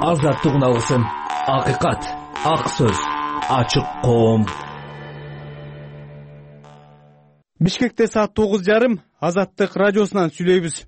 Азаттык үналгысын, акыйкат, ак сөз, ачык коом. Бишкекте саат 9:30 Азаттык радиосунан сүйлөйбүз.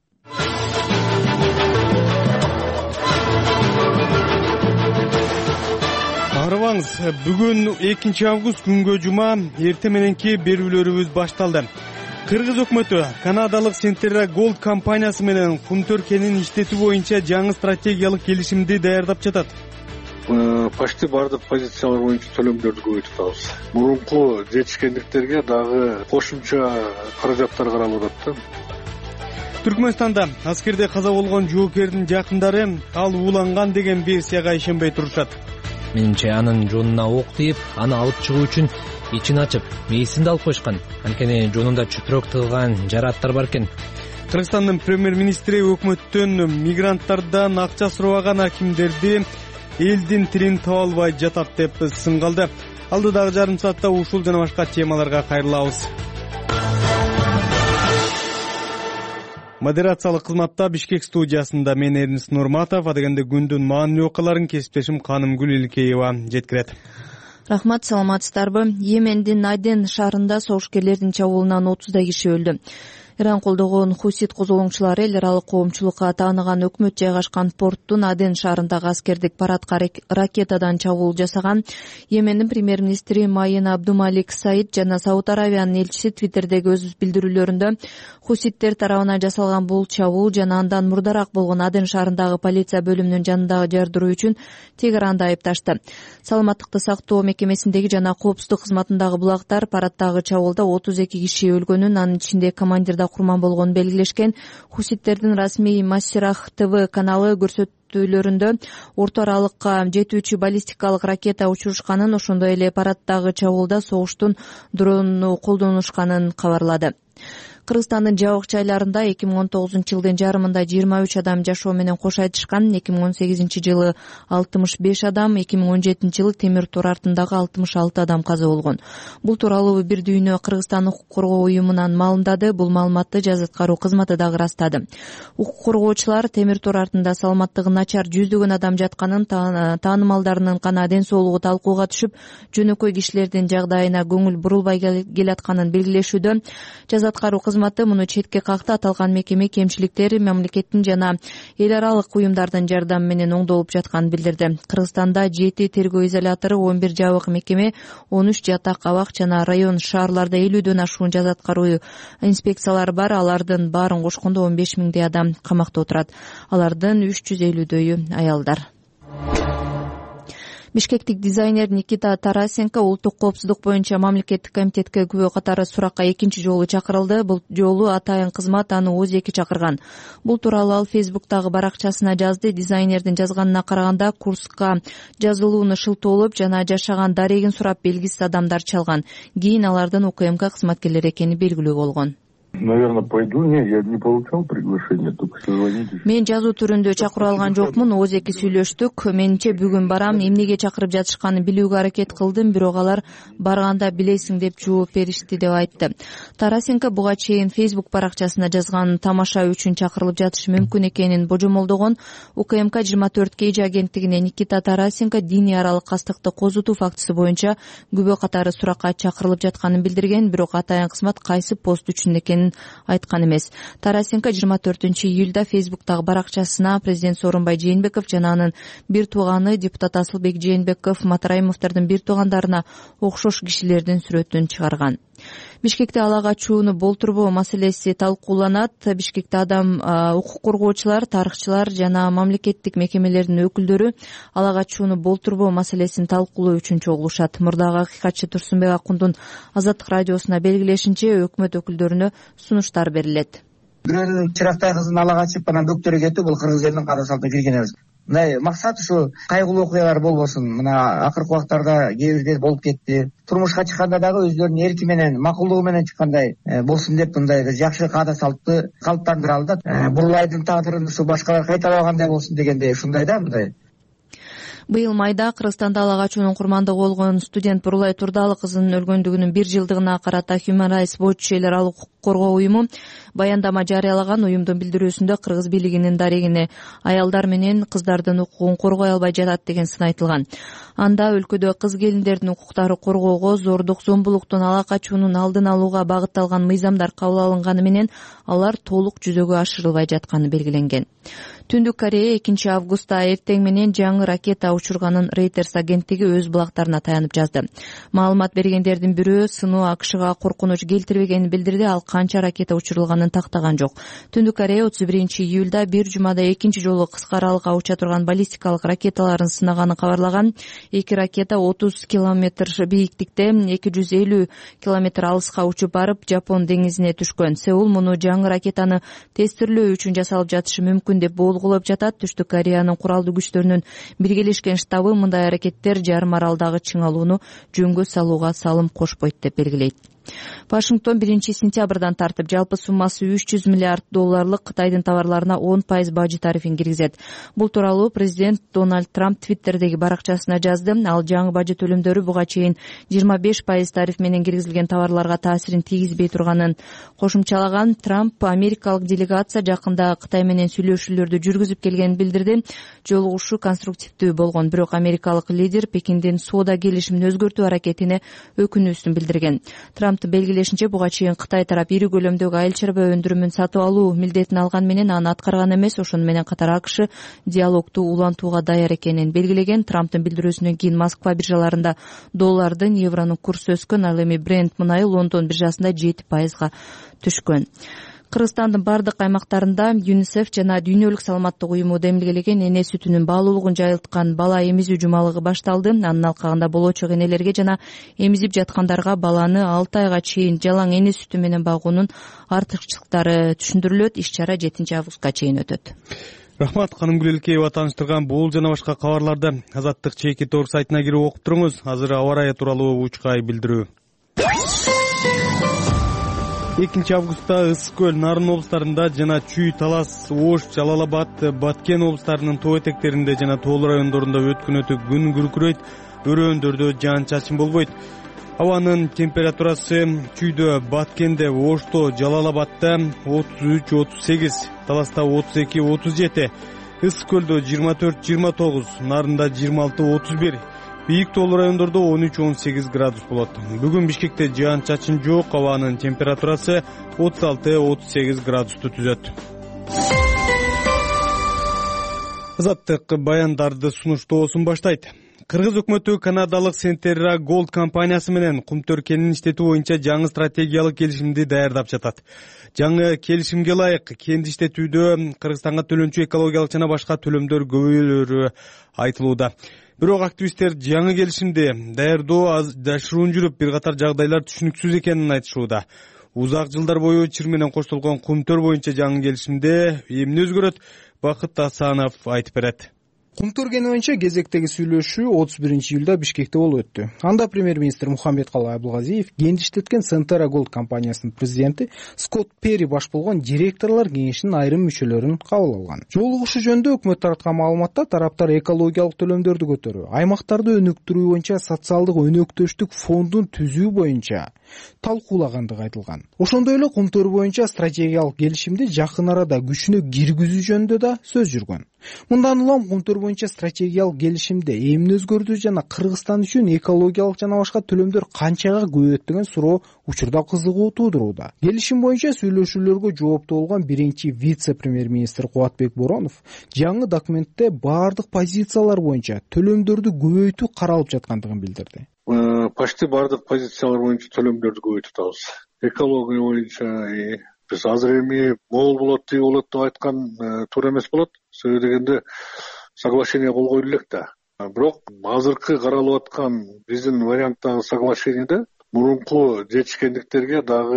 Арыбаңыз, бүгүн 2 август күнгө жума, эртең мененки берүүлөрүбүз башталды. Кыргыз өкмөтү канадалык Centerra Gold компаниясы менен кум төркенин иштетүү боюнча жаңы стратегиялык келишимди даярдап жатат. Почти бардык позициялар боюнча төлөмдөрдү көбөйтүп атабыз. Мурунку жетишкендиктерге дагы кошумча каражаттар каралып атат. Түркмөнстанда аскерде каза болгон жоокердин жакындары ал ууланган деген версияга ишенбей турушат. Менимче анын жонуна ок тийип, аны алып чыгуу үчүн ичин ачып, мээсин да алып койшкан. Анткени жонунда чүтрөк тыгылган жарааттар бар экен. Кыргызстандын премьер-министри өкмөттөн мигранттардан акча сурабаган акимдерди элдин тилин таба албай жатат деп сынгалды. Алдыдагы жарым саатта ушул жана башка темаларга кайрылабыз. Модерациялык кызматта Бишкек студиясында мен Эрнис Нурматов, адегенде күндүн маанилүү окуяларын кесиптешим Канымгүл Илкеева жеткирет. Рахмат, саламатсыздарбы? Йемендин Аден шаарында согушкерлердин чабуулунан 30 киши өлдү. Иран колдогон хусит козголоңчулары эл аралык коомчулукка тааныган өкмөт жайгашкан порттун Аден шаарындагы аскердик парадка ракетадан чабуул жасаган. Йемендин премьер-министри Майен Абдумалик Саид жана Сауд Аравиянын элчиси Твиттердеги өз билдирүүлөрүндө хуситтер тарабынан жасалган бул чабуул жана андан мурдараак болгон Аден шаарындагы полиция бөлүмүнүн жанындагы жардыруу үчүн Тегеранды айыпташты. Саламаттыкты сактоо мекемесиндеги жана коопсуздук кызматындагы булактар парадтагы чабуулда 32 киши өлгөнүн, анын ичинде командир курман болгонун белгилешкен. Хуситтердин расмий Массирах ТВ каналы көрсөтүүлөрүндө орто аралыкка жетүүчү баллистикалык ракета учурушканын, ошондой эле парадтагы чабуулда согуштун дрону колдонушканын кабарлады. Кыргызстандын жабык жайларында 2019-жылдын жарымында 23 адам жашоо менен кош айтышкан. 2018-жылы 65 адам, 2017-жылы темир тор артындагы 66 адам каза болгон. Бул тууралуу Бир дүйнө Кыргызстан укук коргоо уюмунан маалымдады. Бул маалыматты Жаз аткаруу кызматы дагы ырастады. Укук коргоочулар темир тор артында саламаттыгы начар жүздөгөн адам жатканын, таанымалдарынын гана ден соолугу талкууга түшүп, жөнөкөй кишилердин жагдайына көңүл бурулбай келатканын белгилешүүдө. Жаз аткаруу кызматы муну четке какты. Аталган мекеме кемчиликтер мамлекеттин жана эл аралык уюмдардын жардамы менен оңдолуп жатканын билдирди. Кыргызстанда 7 тергөө изолятору, 11 жабык мекеме, 13 жатак, абак жана район шаарларда 50дөн ашуун жаз аткаруу инспекциялары бар. Алардын баарын кошкондо 15 миңдей адам камакта отурат. Алардын 350дөйү аялдар. Бишкектик дизайнер Никита Тарасенко улуттук коопсуздук боюнча мамлекеттик комитетке күбө катары суракка 2-чи жолу чакырылды. Бул жолу атайын кызмат аны өзеки чакырган. Бул тууралуу ал Фейсбуктагы баракчасына жазды. Дизайнердин жазганына караганда, курска жазылууну шылтоолоп жана жашаган дарегин сурап белгисиз адамдар чалган. Кийин алардын УКМК кызматкерлери экени белгилүү болгон. Наверное, пойду. Нет, я не получал приглашение, только созвонитесь. Мен жазуу түрүндө чакырып алган жокмун, өзеки сүйлөштүк. Менимче бүгүн барам, эмнеге чакырып жатышканын билүүгө аракет кылдым, бирок алар барганда билесиң деп жооп беришти деп айтты. Тарасенко буга чейин Facebook баракчасына жазган тамаша үчүн чакырылып жатышы мүмкүн экенин божомолдогон. УКМК 24 KG агенттигине Никита Тарасенко диний аралык кастыкты козутуу фактысы боюнча күбө катары суракка чакырылып жатканын билдирген, бирок атайын кызмат кайсы пост үчүн экенин айткан эмес. Тарасенко 24-июлда Фейсбуктагы баракчасына президент Сооронбай Жээнбеков жана анын бир тууганы депутат Асылбек Жээнбеков, Матраимовдордун бир туугандарына окшош кишилердин сүрөтүн чыгарган. Бишкекте ала качууну болтурбоо маселеси талкууланат. Бишкекте адам укук коргоочулар, тарыхчылар жана мамлекеттик мекемелердин өкүлдөрү ала качууну болтурбоо маселесин талкуулоо үчүн чогулушат. Мурдагы акыйкатчы Турсунбек Акундун Азаттык радиосуна белгилешинче, өкмөт өкүлдөрүнө сунуштар берилет. Бирөөнүн чырактай кызын ала качып анан бөктөрө кетүү — бул кыргыз элинин кара салтына кирген эмес. Мына максат ушу кайгылуу окуялар болбосун. Мына акыркы убактарда кээ бирде болуп кетти. Турмушка чыкканда дагы өздөрүнүн эрки менен, макулдугу менен чыккандай болсун деп мындай жакшы каада салтты калыптандыра алды. Бурулайдын тагдырын ушу башкалар кайталабагандай болсун дегендей ушундай да мындай. Быйыл майда Кыргызстанда ала качуунун курмандыгы болгон студент Бурулай Турдалы кызынын өлгөндүгүнүн 1 жылдыгына карата Human Rights Watch эл аралык коргоо уюму баяндама жарыялаган. Уюмдун билдирүүсүндө кыргыз бийлигинин дарегине аялдар менен кыздардын укугун коргой албай жатат деген сын айтылган. Анда өлкөдө кыз келиндердин укуктарын коргоого, зордук, зомбулуктун, ала качуунун алдын алууга багытталган мыйзамдар кабыл алынганы менен алар толук жүзөгө ашырылбай жатканы белгиленген. Түндүк Корея 2 августта эртең менен жаңы ракета учурганын Reuters агенттиги өз булактарына таянып жазды. Маалымат бергендердин бирөө сыноо АКШга коркунуч келтирбегенин билдирди. Ал канча ракета учурулганын тактаган жок. Түндүк Корея 31 июлда бир жумада экинчи жолу кыска аралыкка уча турган баллистикалык ракеталарын сынаганын кабарлаган. 2 ракета 30 километр бийиктикте 250 километр алыска учуп барып Жапон деңизине түшкөн. Сеул муну жаңы ракетаны тестирлөө үчүн жасалып жатышы мүмкүн деп болгулоп жатат. Түштүк Кореянын куралдуу күчтөрүнүн биргелешкен штабы мындай аракеттер жарым аралдагы чыңалууну жөнгө салууга салым кошпойт деп белгилейт. Вашингтон 1 сентябрдан тартып жалпы суммасы $300 миллиард Кытайдын товарларына 10% бажы тарифин киргизет. Бул тууралуу президент Дональд Трамп Твиттердеги баракчасына жазды. Ал жаңы бажы төлөмдөрү буга чейин 25% тариф менен киргизилген товарларга таасирин тийгизбей турганын кошумчалаган. Трамп америкалык делегация жакында Кытай менен сүйлөшүүлөрдү жүргүзүп келгенин билдирди. Жолугушуу конструктивдүү болгон, бирок америкалык лидер Пекиндин соода келишимин өзгөртүү аракетине өкүнүүсүн билдирген. Трамптын белгилешинче буга чейин Кытай тарап ири көлөмдөгү айыл чарба өндүрүмүн сатып алуу милдетин алган менен аны аткарган эмес. Ошону менен катар АКШ диалогду улантууга даяр экенин белгилеген. Трамптын билдирүүсүнөн кийин Москва биржаларында доллардын, евронун курсу өскөн. Ал эми Brent мунайы Лондон биржасында 7% түшкөн. Кыргызстандын бардык аймактарында ЮНИСЕФ жана Дүйнөлүк саламаттык уюму демилгелеген эне сүтүнүн баалуулугун жайылткан бала эмизүү жумалыгы башталды. Анын алкагында болочок энелерге жана эмизип жаткандарга баланы 6 айга чейин жалаң эне сүтү менен багуунун артыкчылыктары түшүндүрүлөт. Иш-чара 7 августка чейин өтөт. Рахмат, Канымгүл Элкеева тааныштырган бул жана башка кабарларды Азаттык чеки тор сайтына кирип окуп туруңуз. Азыр аба ырайы тууралуу учкай билдирүү. 2 августта Ысык көл, Нарын облустарында жана Чүй, Талас, Ош, Жалал-Абад, Баткен облустарынын тоо этектеринде жана тоолуу райондорунда өткүнөтү күн күркүрөйт, өрөөндөрдө жаан-чачын болбойт. Абанын температурасы Чүйдө, Баткенде, Ошто, Жалал-Абадда 33-38, Таласта 32-37, Ысык көлдө 24-29, Нарында 26-31, бийик тоолуу райондордо 13-18 градус болот. Бүгүн Бишкекте жаан-чачын жок, абанын температурасы 36-38 градусту түзөт. Азаттык баяндарды сунуштоосун баштайт. Кыргыз өкмөтү канадалык Centerra Gold компаниясы менен кумтөркенин иштетүү боюнча жаңы стратегиялык келишимди даярдап жатат. Жаңы келишимге ылайык кенди иштетүүдө Кыргызстанга төлөнчү экологиялык жана башка төлөмдөр көбөйлөрү айтылууда. Бирок активисттер жаңы келишимди даярдоо жашыруун жүрүп, бир катар жагдайлар түшүнүксүз экенин айтышууда. Узак жылдар бою чыр менен коштолгон кумтөр боюнча жаңы келишимде эмне өзгөрөт? Бакыт Асанов айтып берет. Кумтөркени боюнча кезектеги сүйлөшүү 31 июлда Бишкекте болуп өттү. Анда премьер-министр Мухаммедкалый Абылгазиев кенди иштеткен Centerra Gold компаниясынын президенти Скотт Перри баш болгон директорлор кеңешинин айрым мүчөлөрүн кабыл алган. Жолугушуу жөнүндө өкмөт тараткан маалыматта тараптар экологиялык төлөмдөрдү көтөрүү, аймактарды өнүктүрүү боюнча социалдык өнөктөштүк фондун түзүү боюнча талкуулагандыгы айтылган. Ошондой эле кумтөр боюнча стратегиялык келишимди жакын арада күчүнө киргизүү жөнүндө да сөз жүргөн. Мындан улам кумтөр боюнча стратегиялык келишимде эмне өзгөрдү жана Кыргызстан үчүн экологиялык жана башка төлөмдөр канчага көбөйөт деген суроо учурда кызыгуу туудурууда. Келишим боюнча сүйлөшүүлөргө жооптуу болгон биринчи вице-премьер-министр Кубатбек Боронов жаңы документте бардык позициялар боюнча төлөмдөрдү көбөйтүү каралып жаткандыгын билдирди. Почти бардык позициялар боюнча төлөмдөрдү көбөйтүп атабыз. Экология боюнча биз азыр эми могул болот, тиги болот деп айткан туура эмес болот. Себеби дегенде соглашение кол коюлу элек да. Бирок азыркы каралып аткан биздин варианттагы соглашениеде мурунку жетишкендиктерге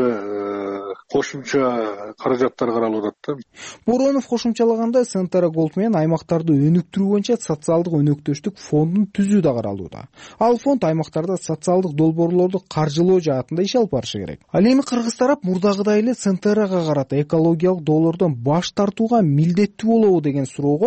дагы кошумча каражаттар каралып атат да. Боронов кошумчалаганда Centerra Gold менен аймактарды өнүктүрүү боюнча социалдык өнөктөштүк фондун түзүү да каралууда. Ал фонд аймактарда социалдык долбоорлорду каржылоо жаатында иш алып барышы керек. Ал эми кыргыз тарап мурдагыдай эле Centerrага карата экологиялык долбоордон баш тартууга милдеттүү болобу деген суроого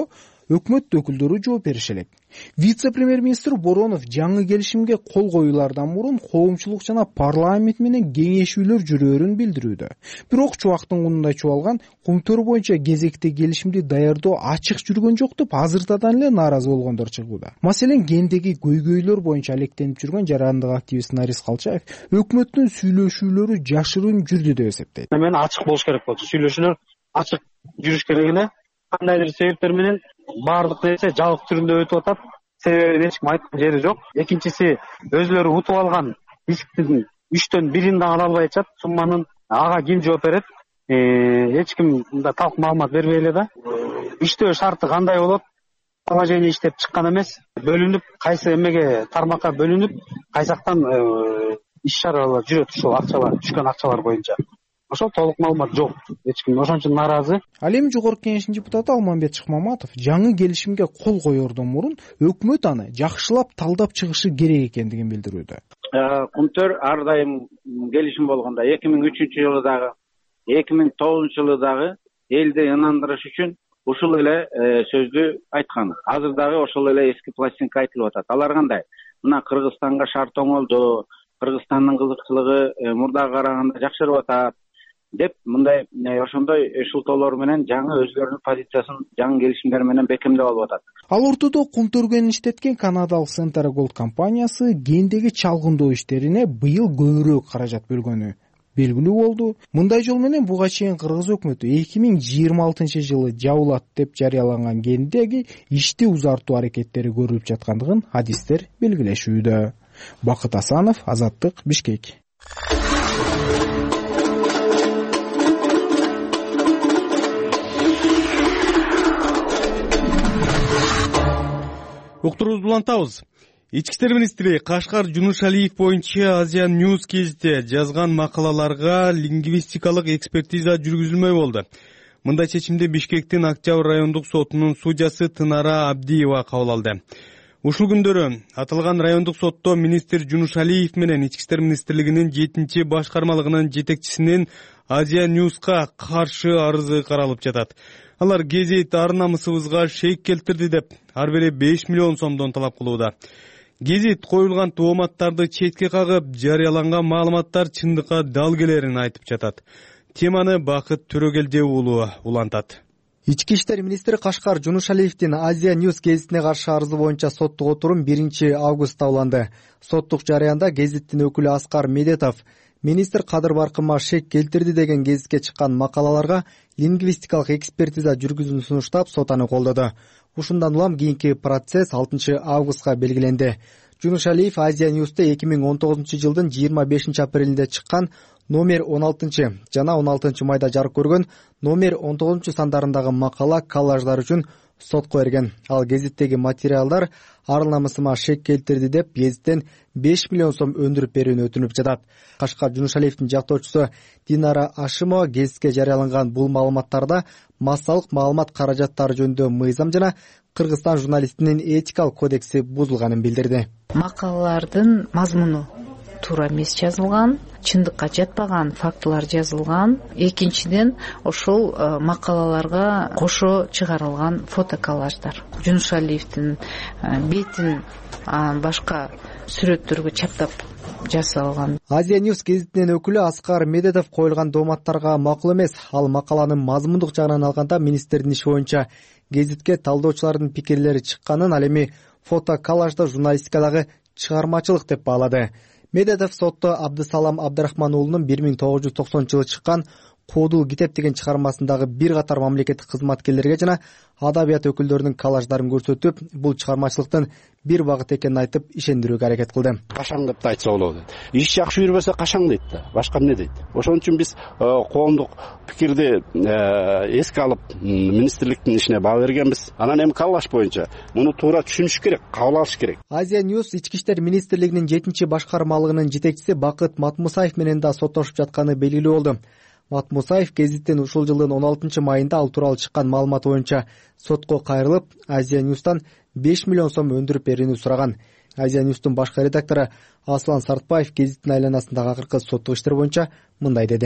өкмөт өкүлдөрү жооп берише элек. Вице-премьер-министр Боронов жаңы келишимге кол коюлардан мурун коомчулук жана парламент менен кеңешүүлөр жүрөөрүн билдирүүдө. Бирок чубактын кунундай чубалган Кумтөр боюнча кезекте келишимди даярдоо ачык жүргөн жок деп азыртадан эле нааразы болгондор чыгууда. Маселен, гендеги көйгөйлөр боюнча алектенип жүргөн жарандык активист Нарис Калчаев өкмөттүн сүйлөшүүлөрү жашыруун жүрдү деп эсептейт. Мен ачык болуш керек болчу. Сүйлөшүүлөр ачык жүрүш керек эле. Кандайдыр себептер менен баардык нерсе жабык түрүндө өтүп атат. Себебин эч ким айткан жери жок. Экинчиси, өзлөрү утуп алган исктин 3төн 1-ин да ала албай атышат. Сумманын ага ким жооп берет? Эч ким мында талк маалымат бербей эле да. Иштөө шарты кандай болот? Положение иштеп чыккан эмес. Бөлүнүп, кайсы эмеге тармакка бөлүнүп, кайсактан иш чаралар жүрөт ушул акчалар, түшкөн акчалар боюнча. Ошол толук маалымат жок. Эч ким ошон үчүн нааразы. Ал эми Жогорку Кеңештин депутаты Алмамбет Шыкмаматов жаңы келишимге кол коердон мурун өкмөт аны жакшылап талдап чыгышы керек экендигин билдирүүдө. Кумтөр ар дайым келишим болгондо 2003-жылы дагы 2009-жылы дагы элди ынандырыш үчүн ушул эле сөздү айткан. Азыр дагы ошол эле эски пластинка айтылып атат. Алар кандай? Мына Кыргызстанга шарт оңолду, Кыргызстандын кызыкчылыгы мурдага караганда жакшырып атат деп мындай ошондой шылтоолор менен жаңы өзлөрүнүн позициясын жаңы келишимдер менен бекемдеп алып атат. Ал ортодо Кумтөргөн иштеткен канадалык Centera Gold компаниясы гендеги чалгындоо иштерине быйыл көбүрөөк каражат бөлгөнү белгилүү болду. Мындай жол менен буга чейин кыргыз өкмөтү 2026-жылы жабылат деп жарыяланган гендеги ишти узартуу аракеттери көрүлүп жаткандыгын адистер белгилешүүдө. Бакыт Асанов, Азаттык, Бишкек. Уктуруубузду улантабыз. Ички иштер министри Кашкар Жунушалиев боюнча Азия News гезите жазган макалаларга лингвистикалык экспертиза жүргүзүлмөй болду. Мындай чечимди Бишкектин Октябрь райондук сотунун судьясы Тынара Абдиева кабыл алды. Ушул күндөрү аталган райондук сотто министр Жунушалиев менен Ички иштер министрлигинин 7-башкармалыгынын жетекчисинин Азия News'ка каршы арызы каралып жатат. Алар гезит ар намысыбызга шейк келтирди деп ар бири 5 миллион сомдон талап кылууда. Гезит коюлган тооматтарды четке кагып, жарыяланган маалыматтар чындыкка дал келерин айтып жатат. Теманы Бакыт Төрөгелде уулу улантат. Ички иштер министри Кашкар Жунушалиевдин Азия News гезитине каршы арызы боюнча соттук отурум 1-августта уланды. Соттук жарыянда гезиттин өкүлү Аскар Медетов министр кадыр баркыма шек келтирди деген гезитке чыккан макалаларга лингвистикалык экспертиза жүргүзүүнү сунуштап, сот аны колдоду. Ушундан улам кийинки процесс 6-августка белгиленди. Жунушалиев Азия News'те 2019-жылдын 25-апрелинде чыккан номер 16 жана 16 майда жарык көргөн номер 19 сандарындагы макала коллаждар үчүн сотко берген. Ал гезиттеги материалдар ар намысыма шек келтирди деп гезиттен 5 миллион сом өндүрүп берүүнү өтүнүп жатат. Кашкар Жунушалиевдин жактоочусу Динара Ашимова гезитке жарыяланган бул маалыматтарда массалык маалымат каражаттары жөнүндө мыйзам жана Кыргызстан журналистинин этикалык кодекси бузулганын билдирди. Макалалардын мазмуну туура эмес жазылган, чындыкка жатпаган фактылар жазылган. Экинчиден, ошол макалаларга кошо чыгарылган фотоколлаждар. Жунушалиевдин бетин башка сүрөттөргө чаптап жасалган. Азия News гезитинин өкүлү Аскар Медетов коюлган дооматтарга макул эмес. Ал макаланын мазмундук жагынан алганда министрдин иши боюнча гезитке талдоочулардын пикирлери чыкканын, ал эми фотоколлажда журналистикадагы чыгармачылык деп баалады. Медетов сотто Абдысалам Абдрахман уулунун 1990-жылы чыккан Коодул китеп деген чыгармасындагы бир катар мамлекеттик кызматкерлерге жана адабият өкүлдөрүнүн коллаждарын көрсөтүп, бул чыгармачылыктын бир багыт экенин айтып ишендирүүгө аракет кылды. Кашаң деп да айтса болот. Иш жакшы жүрбөсө кашаң дейт да, башка эмне дейт. Ошон үчүн биз коомдук пикирди эске алып, министрликтин ишине баа бергенбиз. Анан эми коллаж боюнча муну туура түшүнүш керек, кабыл алыш керек. Азия News Ички иштер министрлигинин 7-башкармалыгынын жетекчиси Бакыт Матмусаев менен да соттошуп жатканы белгилүү болду. Матмусаев гезиттин ушул жылдын 16 майында ал тууралуу чыккан маалымат боюнча сотко кайрылып, Азия News'тан 5 миллион сом өндүрүп берүүнү сураган. Азия News'тун башкы редактору Аслан Сартбаев гезиттин айланасындагы акыркы соттук иштер боюнча мындай деди.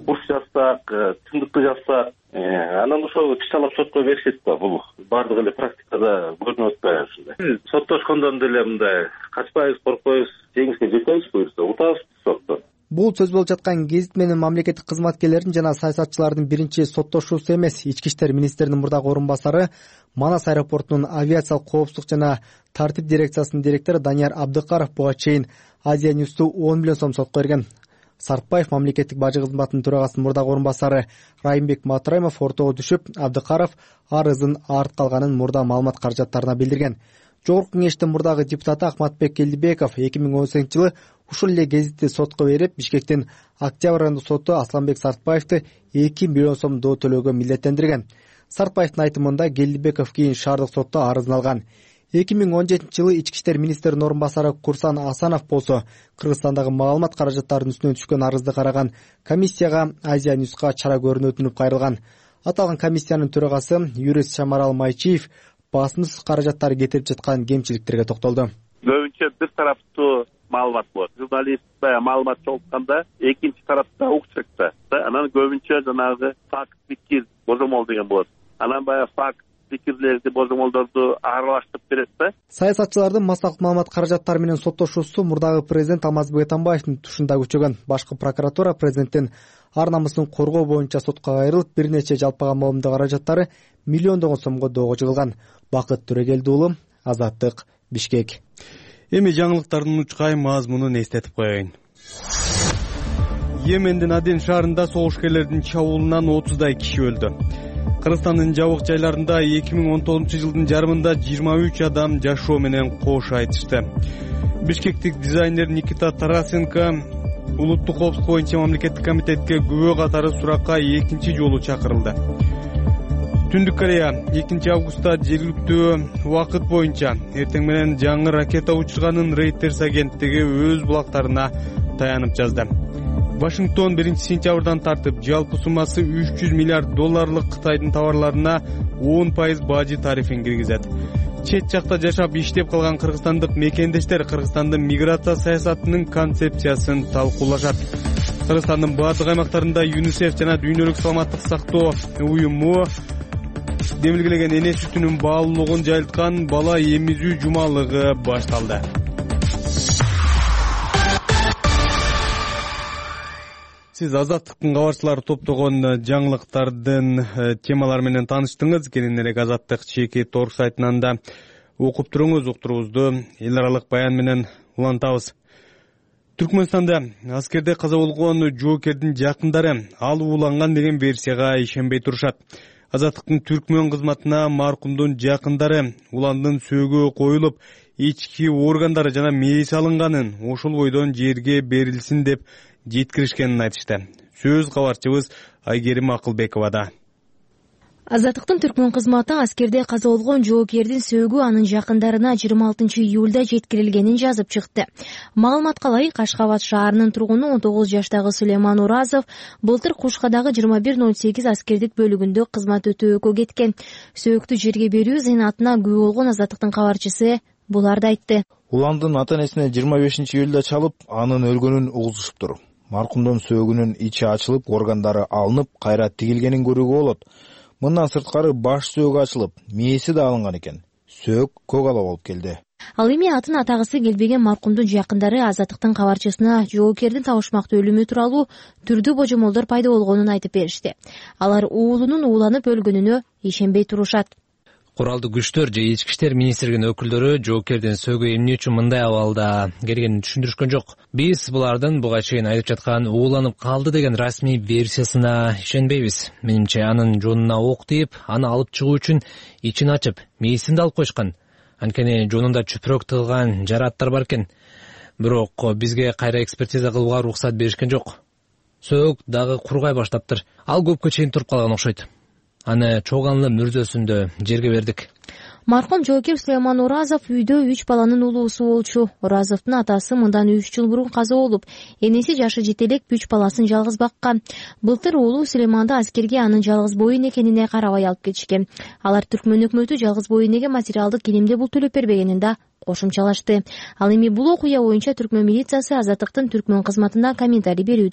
буш жазсак, чындыкты жазсак, анан ошол кишалап сотко беришет да. Бул баардык эле практикада көрүнүп атпайбы ушундай. Соттошкондон деле мындай качпайбыз, коркпойбуз, жеңишке жетебиз буюрса, утабыз соттон. Бул сөз болуп жаткан гезит менен мамлекеттик кызматкерлердин жана саясатчылардын биринчи соттошуусу эмес. Ички иштер министринин мурдагы орун басары, Манас аэропортунун авиациялык коопсуздук жана тартип дирекциясынын директору Данияр Абдыкаров буга чейин Азия Ньюсту 10 миллион сом сотко берген. Сартбаев мамлекеттик бажы кызматынын төрагасынын мурдагы орун басары Райымбек Матраимов ортого түшүп, Абдыкаров арызын арт калганын мурда маалымат каражаттарына билдирген. Жогорку кеңештин мурдагы депутаты Акматбек Келдибеков 2018-жылы ушул эле гезитти сотко берип, Бишкектин Октябрь айында соту Асланбек Сартбаевди 2 миллион сом доо төлөөгө милдеттендирген. Сартбаевдин айтымында Келдибеков кийин шаардык сотто арызын алган. 2017-жылы ички иштер министринин орун басары Курсан Асанов болсо, Кыргызстандагы маалымат каражаттарынын үстүнөн түшкөн арызды караган комиссияга Азия Ньюска чара көрүүнү өтүнүп кайрылган. Аталган комиссиянын төрагасы юрист Шамарал Майчиев басымсыз каражаттары кетирип жаткан кемчиликтерге токтолду. Көбүнчө бир тараптуу маалымат болот. Журналист маалымат чогултканда экинчи тарапта ук чыкты. Анан көбүнчө жанагы факт, пикир, божомол деген болот. Анан баягы факт, пикирлерди, божомолдорду аралаштырып берет да. Саясатчылардын массалык маалымат каражаттары менен соттошуусу мурдагы президент Алмазбек Атамбаевдин тушунда күчөгөн. Башкы прокуратура президенттин ар намысын коргоо боюнча сотко кайрылып, бир нече жалпыга маалымдоо каражаттары миллиондогон сомго доого жыгылган. Бакыт Төрөгелди уулу, Азаттык, Бишкек. Эми жаңылыктардын учкай мазмунун эстетип коеюн. Йемендин Аден шаарында согушкерлердин чабуулунан 30дай киши өлдү. Кыргызстандын жабык жайларында 2019-жылдын жарымында 23 адам жашоо менен кош айтышты. Бишкектик дизайнер Никита Тарасенко улуттук коопсуздук боюнча мамлекеттик комитетке күбө катары суракка экинчи жолу чакырылды. Түндүк Корея 2 августта жергиликтүү убакыт боюнча эртең менен жаңы ракета учурганын Reuters агенттиги өз булактарына таянып жазды. Вашингтон 1 сентябрдан тартып жалпы суммасы $300 миллиард Кытайдын товарларына 10% бажы тарифин киргизет. Чет жакта жашап иштеп калган кыргызстандык мекендештер Кыргызстандын миграция саясатынын концепциясын талкуулашат. Кыргызстандын баардык аймактарында ЮНИСЕФ жана Дүйнөлүк саламаттык сактоо уюму демилгелеген эне сүтүнүн баалуулугун жайылткан бала эмизүү жумалыгы башталды. Сиз Азаттыктын кабарчылары топтогон жаңылыктардын темалары менен тааныштыңыз. Кенен эле Азаттык чеки торг сайтынан да окуп туруңуз. Уктуруубузду эл аралык баян менен улантабыз. Түркмөнстанда аскерде каза болгон жоокердин жакындары ал ууланган деген версияга ишенбей турушат. Азаттыктын түркмөн кызматына маркумдун жакындары уландын сөөгү коюлуп, ички органдары жана мээси алынганын, ошол бойдон жерге берилсин деп жеткиришкенин айтышты. Сөз кабарчыбыз Айгерим Акылбековада. Азаттыктын түркмөн кызматы аскерде каза болгон жоокердин сөөгү анын жакындарына 26 июлда жеткирилгенин жазып чыкты. Маалыматка ылайык, Ашкабад шаарынын тургуну 19 жаштагы Сулейман Уразов былтыр Кушкадагы 2108 аскердик бөлүгүндө кызмат өтөөгө кеткен. Сөөктү жерге берүү зыйнатына күбө болгон Азаттыктын кабарчысы буларды айтты. Уландын ата-энесине 25 июлда чалып, анын өлгөнүн угузушуптур. Маркумдун сөөгүнүн ичи ачылып, органдары алынып, кайра тигилгенин көрүүгө болот. Мындан сырткары баш сөөгү ачылып, мээси да алынган экен. Сөök көк ала болуп келди. Ал эми атын атагысы келбеген маркумдун жакындары Азаттыктын кабарчысына жоокердин табышмактуу өлүмү тууралуу түрдүү божомолдор пайда болгонун айтып беришти. Алар уулунун ууланып өлгөнүнө ишенбей турушат. Куралдуу күчтөр же ички иштер министрлигинин өкүлдөрү жоокердин сөөгү эмне үчүн мындай абалда келгенин түшүндүрүшкөн жок. Биз булардын буга чейин айтып жаткан ууланып калды деген расмий версиясына ишенбейбиз. Менимче анын жонуна ок тийип, аны алып чыгуу үчүн ичин ачып, мээсин да алып коюшкан. Анткени жонунда чүпүрөк тыгылган жарааттар бар экен. Бирок бизге кайра экспертиза кылууга уруксат беришкен жок. Сөөк дагы кургай баштаптыр. Ал көпкө чейин туруп калган окшойт. Аны чогуланып мүрзөсүндө жерге бердик. Маркум жоокер Сулейман Уразов үйдө 3 баланын улуусу болчу. Уразовдун атасы мындан 3 жыл мурун каза болуп, энеси жашы жете элек 3 баласын жалгыз баккан. Былтыр уулу Сулейманды аскерге анын жалгыз боо экенине карабай алып кетишкен. Алар түркмөн өкмөтү жалгыз боо энеге материалдык киримде төлөп бербегенин да кошумчалашты. Ал эми бул окуя боюнча түркмөн милициясы Азаттыктын түркмөн кызматына комментарий берүүдөн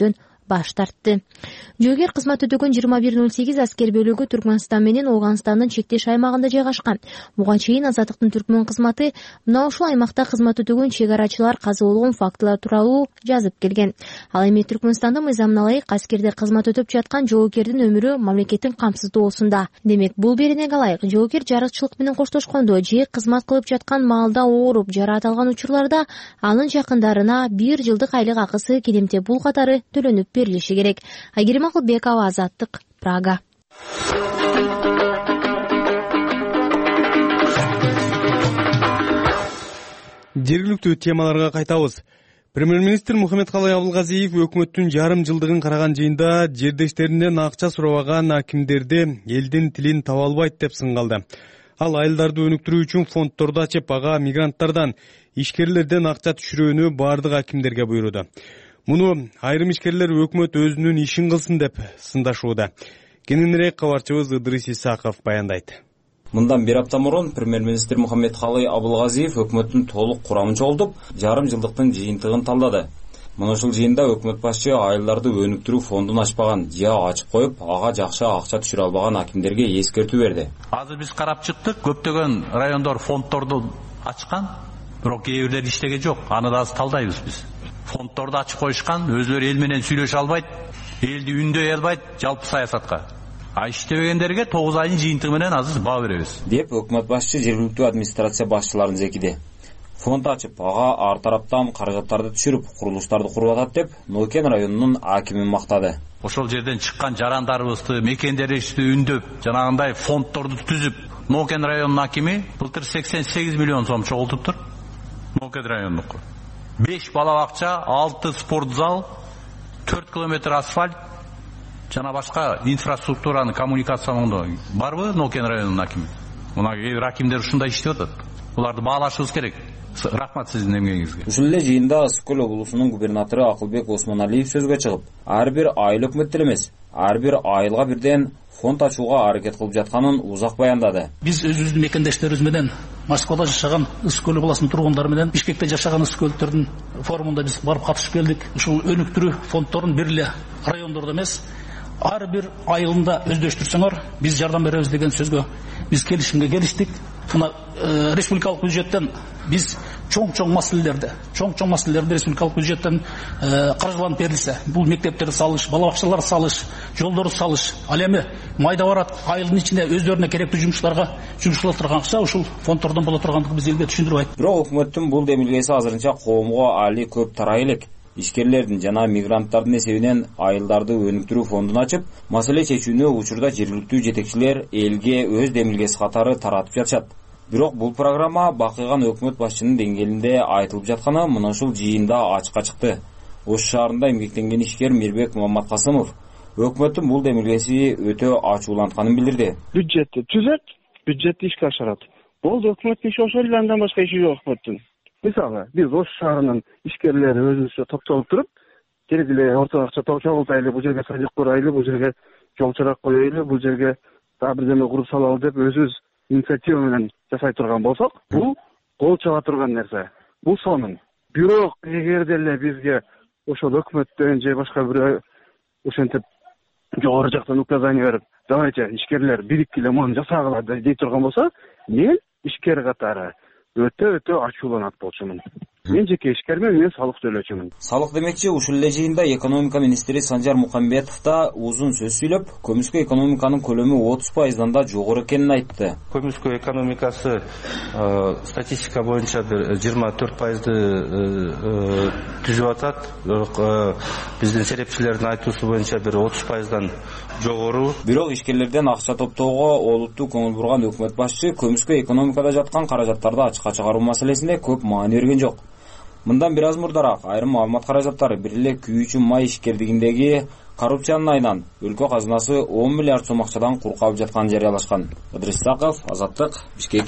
баш тартты. Жоокер кызмат өтөгөн 2108 аскер бөлүгү Түркмөнстан менен Ооганстандын чектеш аймагында жайгашкан. Буга чейин Азаттыктын Түркмөн кызматы мына ушул аймакта кызмат өтөгөн чек арачылар каза болгон фактылар тууралуу жазып келген. Ал эми Түркмөнстандын мыйзамына ылайык аскерде кызмат өтүп жаткан жоокердин өмүрү мамлекеттин камсыздоосунда. Демек, бул беренеге ылайык жоокер жарыкчылык менен коштошкондо же кызмат кылып жаткан маалда ооруп жараат алган учурларда анын жакындарына 1 жылдык айлык акысы кедемте пул катары төлөнүп берилиши керек. Айгерим Акылбекова, Азаттык, Прага. Жергиликтүү темаларга кайтабыз. Премьер-министр Мухаммедкалый Абылгазиев өкмөттүн жарым жылдыгын караган жыйында жердештеринен акча сурабаган акимдерди элдин тилин таба албайт деп сынгалды. Ал айылдарды өнүктүрүү үчүн фонддорду ачып, ага мигранттардан, ишкерлерден акча түшүрүүнү бардык акимдерге буйруду. Муну айрым ишкерлер өкмөт өзүнүн ишин кылсын деп сындашууда. Кененирээк кабарчыбыз Ыдырыс Исаков баяндайт. Мындан 1 апта мурун премьер-министр Мухаммедкалый Абылгазиев өкмөттүн толук курамын чогултуп, жарым жылдыктын жыйынтыгын талдады. Мына ушул жыйында өкмөт башчы айылдарды өнүктүрүү фондун ачпаган же ачып коюп, ага жакшы акча түшүрө албаган акимдерге эскертүү берди. Азыр биз карап чыктык, көптөгөн райондор фонддорду ачкан, бирок кээ бирлери иштеген жок. Аны да азыр талдайбыз биз. Фонддорду ачып коюшкан, өзлөрү эл менен сүйлөшө албайт, элди үндөй албайт жалпы саясатка. Иштебегендерге 9 айдын жыйынтыгы менен азыр баа беребиз, деп өкмөт башчы жергиликтүү администрация башчыларын зекиди. Фонд ачып, ага ар тараптан каражаттарды түшүрүп, курулуштарды куруп атат деп Нокен районунун акимин мактады. Ошол жерден чыккан жарандарыбызды, мекендерибизди үндөп, жанагындай фонддорду түзүп, Нокен районунун акими былтыр 88 миллион сом чогултуптур. Нокен районунуку 5 бала бакча, 6 спорт зал, 4 километр асфальт, жана башка инфраструктураны коммуникациялоодо барбы Нокен районунун акими? Мына акимдер ушундай иштеп атат. Буларды баалашыбыз керек. Рахмат сиздин эмгегиңизге. Ушул эле жыйында Ысык көл облусунун губернатору Акылбек Осмоналиев сөзгө чыгып, ар бир айыл өкмөттөр эмес, ар бир айылга бирден фонд ачууга аракет кылып жатканын узак баяндады. Биз өзүбүздүн мекендештерибиз менен Москвада жашаган Ысык көл облусунун тургундары менен Бишкекте жашаган ысык көлдөрдүн форумунда биз барып катышып келдик. Ушул өнүктүрүү фонддорун бир эле райондордо эмес, ар бир айылында өздөштүрсөңөр, биз жардам беребиз деген сөзгө биз келишимге келиштик. Мына республикалык бюджеттен биз чоң маселелерди республикалык бюджеттен каржыланып берилсе, бул мектептерди салыш, бала бакчаларды салыш, жолдорду салыш, ал эми майда барат айылдын ичинде өздөрүнө керектүү жумушкыла турган акча ушул фонддордон боло тургандыгы биз элге түшүндүрүп айттык. Бирок өкмөттүн бул демилгеси азырынча коомго али көп тарай элек. Ишкерлердин жана мигранттардын эсебинен айылдарды өнүктүрүү фондун ачып, маселе чечүүнү учурда жергиликтүү жетекчилер элге өз демилгеси катары таратып жатышат. Бирок бул программа бакыйган өкмөт башчынын деңгээлинде айтылып жатканы мына ушул жыйында ачыкка чыкты. Ош шаарында эмгектенген ишкер Мирбек Маматкасымов өкмөттүн бул демилгеси өтө ачуулантканын билдирди. Бюджетти түзөт, бюджетти ишке ашырат. Бул өкмөттүн иши ошол эле, андан башка иши жок өкмөттүн. Мисалы, биз Ош шаарынын ишкерлери өзүбүзчө топтолуп туруп, керек эле орто акча чогултайлы, бул жерге садик курайлы, бул жерге жол чырак коелу, бул жерге дагы бирдеме куруп салалы деп өзүбүз инициатива менен жасай турган болсок, бул кол чаба турган нерсе. Бул сонун. Бирок эгерде эле бизге ошол өкмөттөн же башка бир ошентип жогору жактан указание берип, давайте ишкерлер бириккиле муну жасагыла дей турган болсо, мен ишкер катары өтө ачууланат болчумун. Мен жеке ишкермен, мен салык төлөөчүмүн. Салык демекчи, ушул эле жыйында экономика министри Санжар Мукамбетов да узун сөз сүйлөп, көмүскө экономиканын көлөмү 30%дан да жогору экенин айтты. Көмүскө экономикасы статистика боюнча 24%ды түзүп атат. Биздин серепчилердин айтуусу боюнча 30%дан жогору. Бирок ишкерлерден акча топтоого олуттуу көңүл бурган өкмөт башчы көмүскө экономикада жаткан каражаттарды ачыкка чыгаруу маселесинде көп маани берген жок. Мындан бир аз мурдараак айрым маалымат каражаттары бир эле күйүүчү май ишкердигиндеги коррупциянын айынан өлкө казынасы 10 миллиард сом акчадан кур калып жатканын жарыялашкан. Ыдырыс Исаков, Азаттык, Бишкек.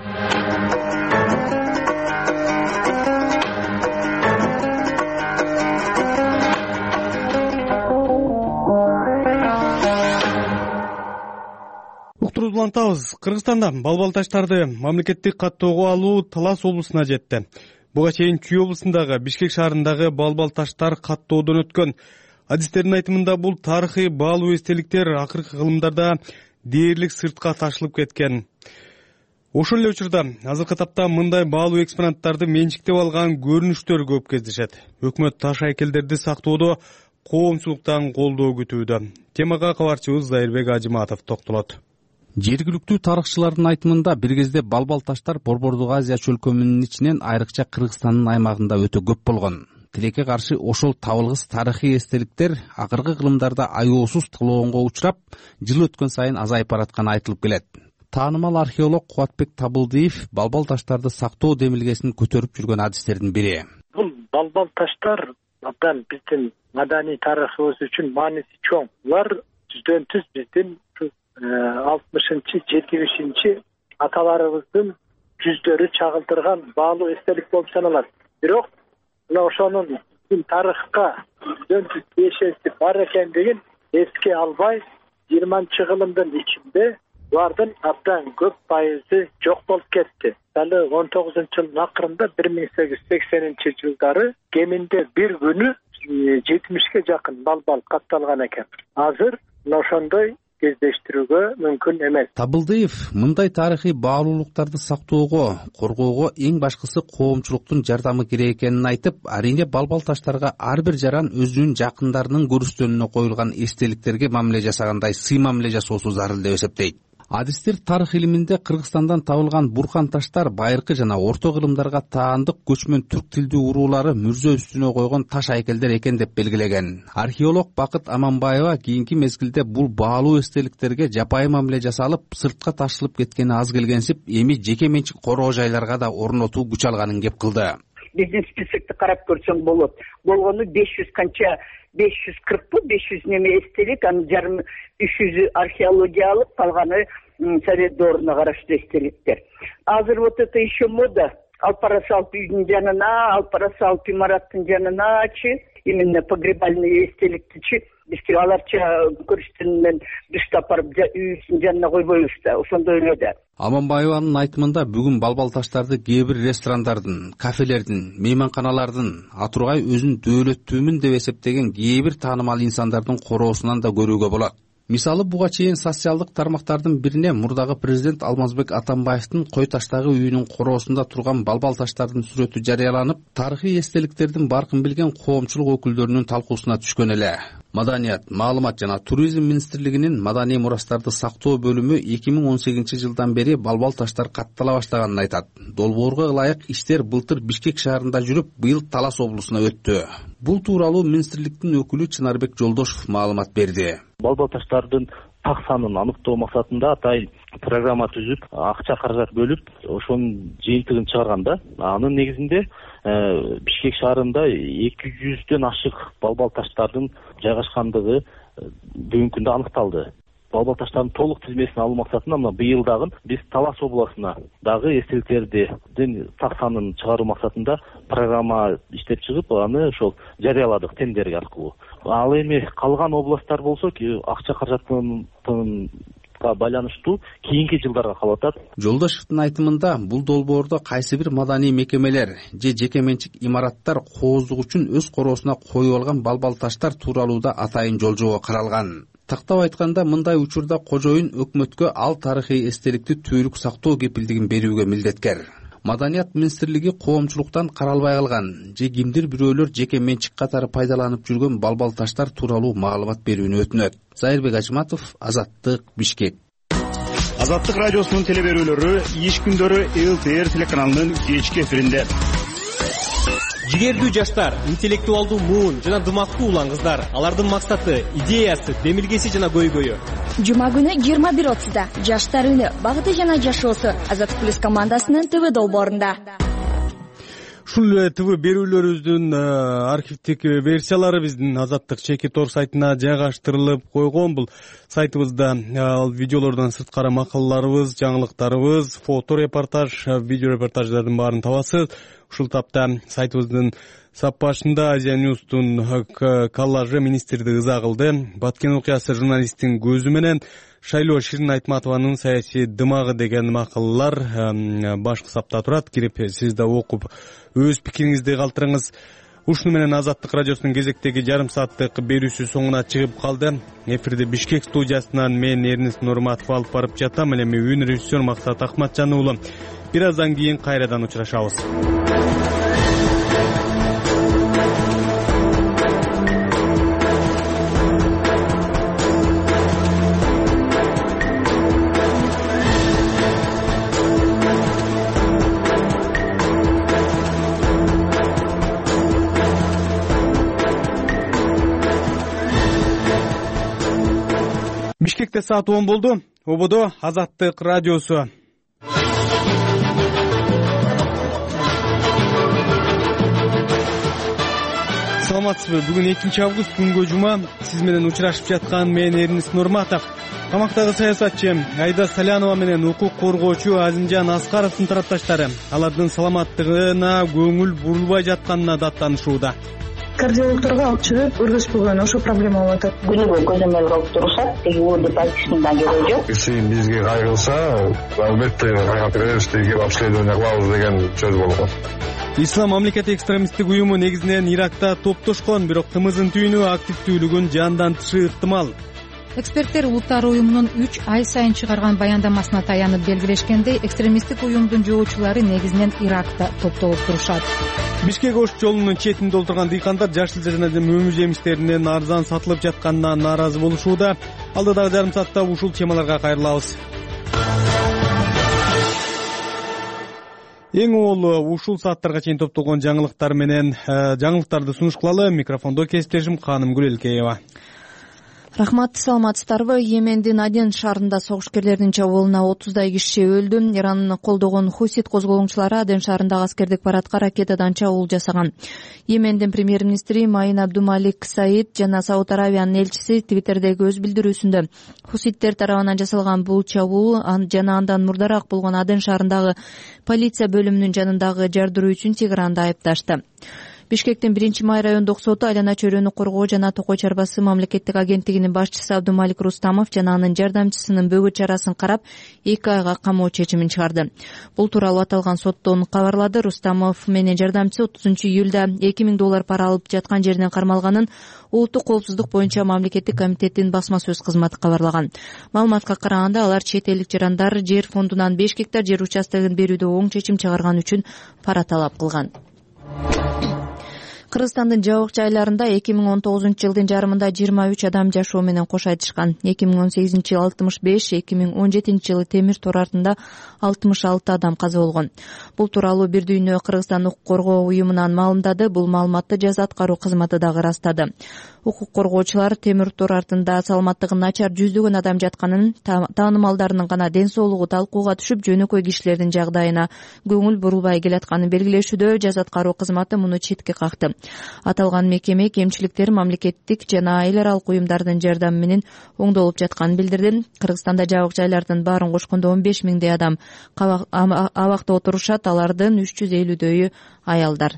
Улантабыз. Кыргызстанда балбал таштарды мамлекеттик каттоого алуу Талас облусуна жетти. Буга чейин Чүй облусундагы Бишкек шаарындагы балбал таштар каттоодон өткөн. Адистердин айтымында бул тарыхый баалуу эстеликтер акыркы кылымдарда дээрлик сыртка ташылып кеткен. Ошол эле учурда азыркы тапта мындай баалуу экспонаттарды менчиктеп алган көрүнүштөр көп кездешет. Өкмөт таш айкелдерди сактоодо коомчулуктан колдоо күтүүдө. Темага кабарчыбыз Зайырбек Ажыматов токтолот. Жергиликтүү тарыхчылардын айтымында бир кезде балбал таштар Борбордук Азия чөлкөмүнүн ичинен айрыкча Кыргызстандын аймагында өтө көп болгон. Тилекке каршы ошол табылгыс тарыхый эстеликтер акыркы кылымдарда аеосуз талоонго учурап, жыл өткөн сайын азайып баратканы айтылып келет. Таанымал археолог Кубатбек Табылдиев балбал таштарды сактоо демилгесин көтөрүп жүргөн адистердин бири. Бул балбал таштар абдан биздин маданий тарыхыбыз үчүн мааниси чоң. Булар жүздөн түз биздин 60-70 аталарыбыздын жүздөрү чагылдырган баалуу эстелик болуп саналат. Бирок мына ошонун тарыхка жүздөн түз тиешеси бар экендигин эске албай 20-кылымдын ичинде булардын абдан көп пайызы жок болуп кетти. Далы 19-жылдын акырында 1880-жылдары кеминде бир күнү 70ке жакын балбал катталган экен. Азыр ошондой кездештирүүгө мүмкүн эмес. Табылдыев мындай тарыхый баалуулуктарды сактоого, коргоого эң башкысы коомчулуктун жардамы керек экенин айтып, арийне балбал таштарга ар бир жаран өзүнүн жакындарынын көрүстөнүнө коюлган эстеликтерге мамиле жасагандай сый мамиле жасоосу зарыл деп эсептейт. Адистер тарых илиминде Кыргызстандан табылган буркан таштар байыркы жана орто кылымдарга таандык көчмөн түрк тилдүү уруулары мүрзө үстүнө койгон таш айкелдер экен деп белгилеген. Археолог Бакыт Аманбаева кийинки мезгилде бул баалуу эстеликтерге жапайы мамиле жасалып, сыртка ташылып кеткени аз келгенсип, эми жеке менчик короо жайларга да орнотуу күч алганын кеп кылды. Биздин списокти карап көрсөң болот. Болгону 500 канча 540 500 неме эстелик, анын жарым 300 археологиялык, калганы совет дооруна караштуу эстеликтер. Азыр вот это еще мода. Алпарасалт үйдүн жанына, алпарасалт имараттын жаныначы, именно погребальный эстеликтичи бизге аларча көрүштүнөн дыштап барып үйүнүн жанына койбойбуз да, ошондой эле да. Аманбаеванын айтымында бүгүн балбал таштарды кээ бир ресторандардын, кафелердин, мейманканалардын, Атургай өзүн дөөлөттүүмүн деп эсептеген кээ бир таанымал инсандардын короосунан да көрүүгө болот. Мисалы, буга чейин социалдык тармактардын бирине мурдагы президент Алмазбек Атамбаевдин Кой таштагы үйүнүн короосунда турган балбал таштардын сүрөтү жарыяланып, тарыхый эстеликтердин баркын билген коомчулук өкүлдөрүнүн талкуусуна түшкөн эле. Маданият, маалымат жана туризм министрлигинин маданий мурастарды сактоо бөлүмү 2018-жылдан бери балбал таштар каттала баштаганын айтат. Долбоорго ылайык иштер былтыр Бишкек шаарында жүрүп, быйыл Талас облусуна өттү. Бул тууралуу министрликтин өкүлү Чынарбек Жолдошов маалымат берди. Балбал таштардын так санын аныктоо максатында атайын программа түзүп, акча каражат бөлүп, ошонун жыйынтыгын чыгарганда, анын негизинде Бишкек шаарында 200дөн ашык балбал таштардын жайгашкандыгы бүгүнкү күндө аныкталды. Балбал таштардын толук тизмесин алуу максатында мына быйыл дагы биз Талас областына дагы эстеликтердин так санын чыгаруу максатында программа иштеп чыгып, аны ошол жарыяладык тендер аркылуу. Ал эми калган областтар болсо, акча каражатынын байланыштуу кийинки жылдарга калып атат. Жолдошовдун айтымында бул долбоордо кайсы бир маданий мекемелер же жеке менчик имараттар кооздук үчүн өз короосуна коюп алган балбал таштар тууралуу да атайын жолжоо каралган. Тактап айтканда, мындай учурда кожоюн өкмөткө ал тарыхый эстеликти түбөлүк сактоо кепилдигин берүүгө милдеткер. Маданият министрлиги коомчулуктан каралбай калган же кимдир бирөөлөр жеке менчик катары пайдаланып жүргөн балбал таштар тууралуу маалымат берүүнү өтүнөт. Зайырбек Ажыматов, Азаттык, Бишкек. Азаттык радиосунун телеберүүлөрү иш күндөрү ЛТР телеканалынын кечки эфиринде. Жигердүү жаштар, интеллектуалдуу муун жана дымактуу улан кыздар, алардын максаты, идеясы, демилгеси жана көйгөйү. Жума күнү 21:30да Жаштар үнү, багыты жана жашоосу Азаттык плюс командасынын ТВ долбоорунда. Ушул эле ТВ берүүлөрүбүздүн архивдик версиялары биздин Азаттык чеки тор сайтына жайгаштырылып койгон. Бул сайтыбызда видеолордон сырткары макалаларыбыз, жаңылыктарыбыз, фото репортаж, видео репортаждардын баарын табасыз. Ушул тапта сайтыбыздын сап башында Азия Ньюстун коллажы министрди ыза кылды. Баткен окуясы журналисттин көзү менен Шайлоо Ширин Айтматованын саясий дымагы деген макалалар башкы сапта турат. Кирип сиз да окуп өз пикириңизди калтырыңыз. Ушуну менен Азаттык радиосунун кезектеги жарым сааттык берүүсү соңуна чыгып калды. Эфирде Бишкек студиясынан мен Эрнис Нурматов алып барып жатам. Эми үн режиссер Максат Акматжан уулу. Бир аздан кийин кайрадан учурашабыз. Бишкекте саат 10 болду. Ободо Азаттык радиосу. Саламатсызбы? Бүгүн 2 август күнгө жума. Сиз менен учурашып жаткан мен Эрнис Нурматов. Камактагы саясатчы Айда Салянова менен укук коргоочу Азимжан Аскаровдун тарапташтары алардын саламаттыгына көңүл бурулбай жатканына даттанышууда. Кардиологторго алып чыгып, өргөзбөгөн ошо проблема болуп атат. Күнүгө көзөмөл кылып турушат, теги ооду айтыштын да кереги жок. Киши бизге кайгырса, албетте кайгырып беребиз, теги обследование кылабыз деген сөз болгон. Ислам мамлекети экстремисттик уюму негизинен Иракта топтошкон, бирок тымыздын түйүнү активдүүлүгүн жандантышы ыктымал. Эксперттер Улуттар уюмунун 3 ай сайын чыгарган баяндамасына таянып белгилешкендей, экстремисттик уюмдун жоочулары негизинен Иракта топтолуп турушат. Бишкек Ош жолунун четинде отурган дыйкандар жашыл жана мөмү жемиштеринин арзан сатылып жатканынан нааразы болушууда. Алдыдагы жарым саатта ушул темаларга кайрылабыз. Эң оолу ушул сааттарга чейин топтолгон жаңылыктарды сунуш кылалы. Микрофондо кесиптешим Ханым Гүлелкеева. Рахмат, саламатсыздарбы? Йемендин Аден шаарында согушкерлердин чабуулуна 30дай киши өлдү. Иранны колдогон Хусит козголоңчулары Аден шаарындагы аскердик парадка ракетадан чабуул жасаган. Йемендин премьер-министри Маин Абдумалик Саид жана Сауд Аравиянын элчиси Твиттердеги өз билдирүүсүндө хуситтер тарабынан жасалган бул чабуул жана андан мурдараак болгон Аден шаарындагы полиция бөлүмүнүн жанындагы жардыруу үчүн Тегеранды айыпташты. Бишкектин 1-май райондук соту айлана чөйрөнү коргоо жана токой чарбасы мамлекеттик агенттигинин башчысы Абдумалик Рустамов жана анын жардамчысынын бөгөт чарасын карап 2 айга камоо чечимин чыгарды. Бул тууралуу аталган соттон кабарлады. Рустамов менен жардамчысы 30-июлда $2000 пара алып жаткан жеринен кармалганын улуттук коопсуздук боюнча мамлекеттик комитеттин басма сөз кызматы кабарлаган. Маалыматка караганда алар чет элдик жарандар жер фондунан 5 гектар жер участогун берүүдө оң чечим чыгарган үчүн пара талап кылган. Кыргызстандын жабык жайларында 2019 жылдын жарымында 23 адам жашоо менен кош айтышкан. 2018 жылы 65, 2017 жылы темир тор артында 66 адам каза болгон. Бул тууралуу Бир дүйнө Кыргызстан укук коргоо уюмунан маалымдады. Бул маалыматты жаза аткаруу кызматы дагы ырастады. Укук коргоочулар темир тор артында саламаттыгы начар жүздөгөн адам жатканын, таанымалдарынын гана ден соолугу талкууга түшүп, жөнөкөй кишилердин жагдайына көңүл бурулбай келатканын белгилешүүдө жаза аткаруу кызматы муну четке какты. Аталган мекеме кемчиликтер мамлекеттик жана эл аралык уюмдардын жардамы менен оңдолуп жатканын билдирди. Кыргызстанда жабык жайлардын баарын кошкондо 15 миңдей адам абакта отурушат, алардын 350дөйү аялдар.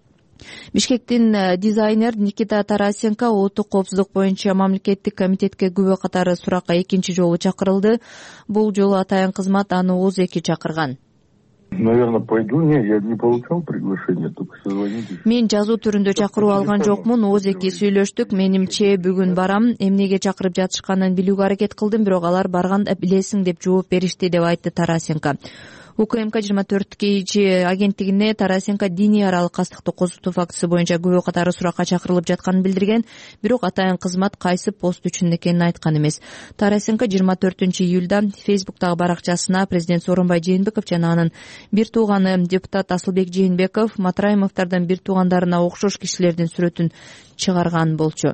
Бишкектин дизайнер Никита Тарасенко улуттук коопсуздук боюнча мамлекеттик комитетке күбө катары суракка 2-чи жолу чакырылды. Бул жолу атайын кызмат аны ООЗ-ге чакырган. Наверное, пойду. Не, я не получал приглашение, только созвонитесь. Мен жазуу түрүндө чакыруу алган жокмун. ООЗ-ге сүйлөштүк. Менимче бүгүн барам. Эмнеге чакырып жатышканын билүүгө аракет кылдым, бирок алар барганда билесиң деп жооп беришти, деп айтты Тарасенко. УКМК 24 агенттигине Тарасенко диний аралык кастыкты козутуу фактысы боюнча күбө катары суракка чакырылып жатканын билдирген, бирок атайын кызмат кайсы пост үчүн экенин айткан эмес. Тарасенко 24-июлда Фейсбуктагы баракчасына президент Сооронбай Жээнбеков жана анын бир тууганы депутат Асылбек Жээнбеков Матраимовдордун бир туугандарына окшош кишилердин сүрөтүн чыгарган болчу.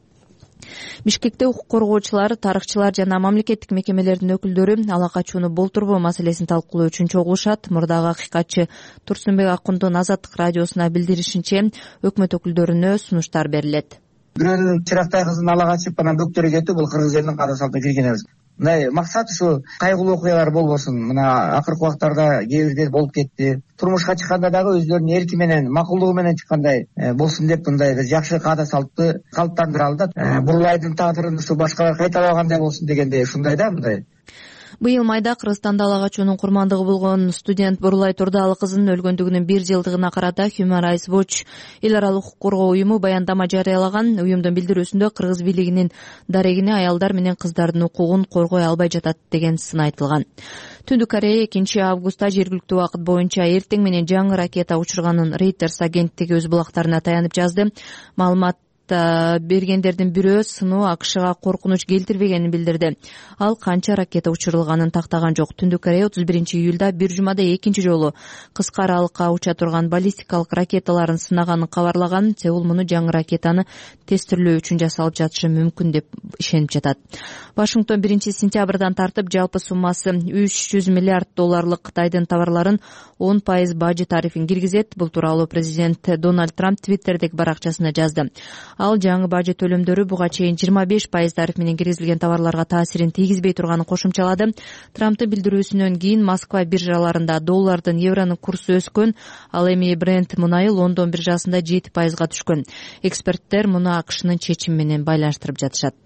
Бишкекте укук коргоочулар, тарыхчылар жана мамлекеттик мекемелердин өкүлдөрү ала качууну болтурбоо маселесин талкуулоо үчүн чогулушат. Мурдагы акыйкатчы Турсунбек Акундун Азаттык радиосуна билдиришинче, өкмөт өкүлдөрүнө сунуштар берилет. Бирөөнүн чырактай кызын ала качып анан бөктөргө кетүү, бул кыргыз элинин каада салтына кирген эмес. Мына максат ушу кайгылуу окуялар болбосун. Мына акыркы убактарда кээ бирде болуп кетти. Турмушка чыкканда дагы өздөрүнүн эрки менен, макулдугу менен чыккандай болсун деп мындай жакшы каада салтты калыптандыралы да. Бурулайдын тагдырын ушу башкалар кайталабагандай болсун дегендей ушундай да мындай. Быйыл майда Кыргызстанда ала качуунун курмандыгы болгон студент Бурулай Турдалы кызынын өлгөндүгүнүн 1 жылдыгына карата Human Rights Watch эл аралык укук коргоо уюму баяндама жарыялаган. Уюмдун билдирүүсүндө кыргыз бийлигинин дарегине аялдар менен кыздардын укугун коргой албай жатат деген сын айтылган. Түндүк Корея 2-августта жергиликтүү убакыт боюнча эртең менен жаңы ракета учурганын Reuters агенттиги өз булактарына таянып жазды. Маалымат бергендердин бирөө сыноо АКШга коркунуч келтирбегенин билдирди. Ал канча ракета учурулганын тактаган жок. Түндүк Корея 31-июлда бир жумада экинчи жолу кыска аралыкка уча турган баллистикалык ракеталарын сынаганын кабарлаган. Сеул муну жаңы ракетаны тестирлөө үчүн жасалып жатышы мүмкүн деп ишенип жатат. Вашингтон 1-сентябрдан тартып жалпы суммасы $300 миллиард Кытайдын товарларын 10% бажы тарифин киргизет. Бул тууралуу президент Дональд Трамп Твиттердеги баракчасына жазды. Ал жаңы бажы төлөмдөрү буга чейин 25% тариф менен киргизилген товарларга таасирин тийгизбей турганын кошумчалады. Трамптын билдирүүсүнөн кийин Москва биржаларында доллардын евронун курсу өскөн. Ал эми Brent мунайы Лондон биржасында 7%га түшкөн. Эксперттер муну АКШнын чечими менен байланыштырып жатышат.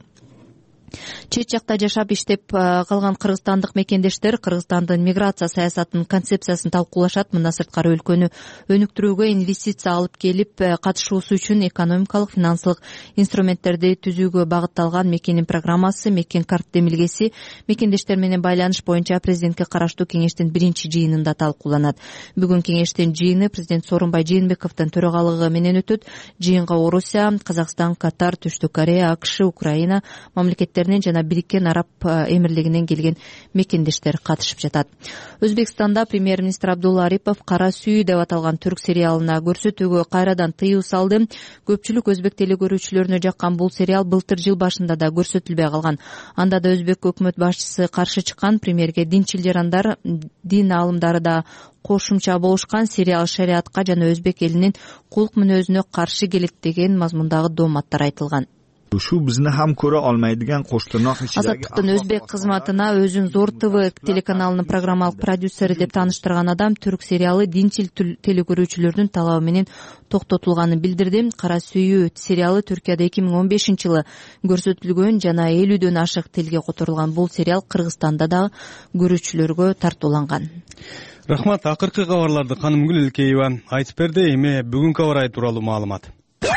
Чет жакта жашап иштеп калган кыргызстандык мекендештер Кыргызстандын миграция саясатынын концепциясын талкуулашат. Мындан сырткары өлкөнү өнүктүрүүгө инвестиция алып келип катышуусу үчүн экономикалык финансылык инструменттерди түзүүгө багытталган Мекенин программасы, Мекен карт демилгеси мекендештер менен байланыш боюнча президентке караштуу кеңештин биринчи жыйынында талкууланат. Бүгүн кеңештин жыйыны президент Сооронбай Жээнбековдун төрагалыгы менен өтөт. Жыйынга Орусия, Казакстан, Катар, Түштүк Корея, АКШ, Украина мамлекеттеринен жана Бириккен Араб Эмирлигинен келген мекендештер катышып жатат. Өзбекстанда премьер-министр Абдулла Арипов Кара сүй деп аталган түрк сериалына көрсөтүүгө кайрадан тыюу салды. Көпчүлүк өзбек телекөрүүчүлөрүнө жаккан бул сериал былтыр жыл башында да көрсөтүлбөй калган. Анда да өзбек өкмөт башчысы каршы чыккан. Премьерге динчил жарандар, дин аалымдары да кошумча болушкан. Сериал шариатка жана өзбек элинин кулк мүнөзүнө каршы келет деген мазмундагы дооматтар айтылган. Shu bizni ham ko'ra olmaydigan qo'shtirnoq ichidagi Азаттыктын өзбек кызматына өзүн Зор ТВ телеканалынын программалык продюсери деп тааныштырган адам түрк сериалы динчил телекөрүүчүлөрдүн талабы менен токтотулганын билдирди. Кара сүйүү сериалы Түркияда 2015-жылы көрсөтүлгөн жана 50дөн ашык тилге которулган. Бул сериал Кыргызстанда да көрүүчүлөргө тартууланган. Рахмат. Акыркы кабарларды Канымгүл Илкеева айтып берди. Эми бүгүнкү аба ырайы тууралуу маалымат.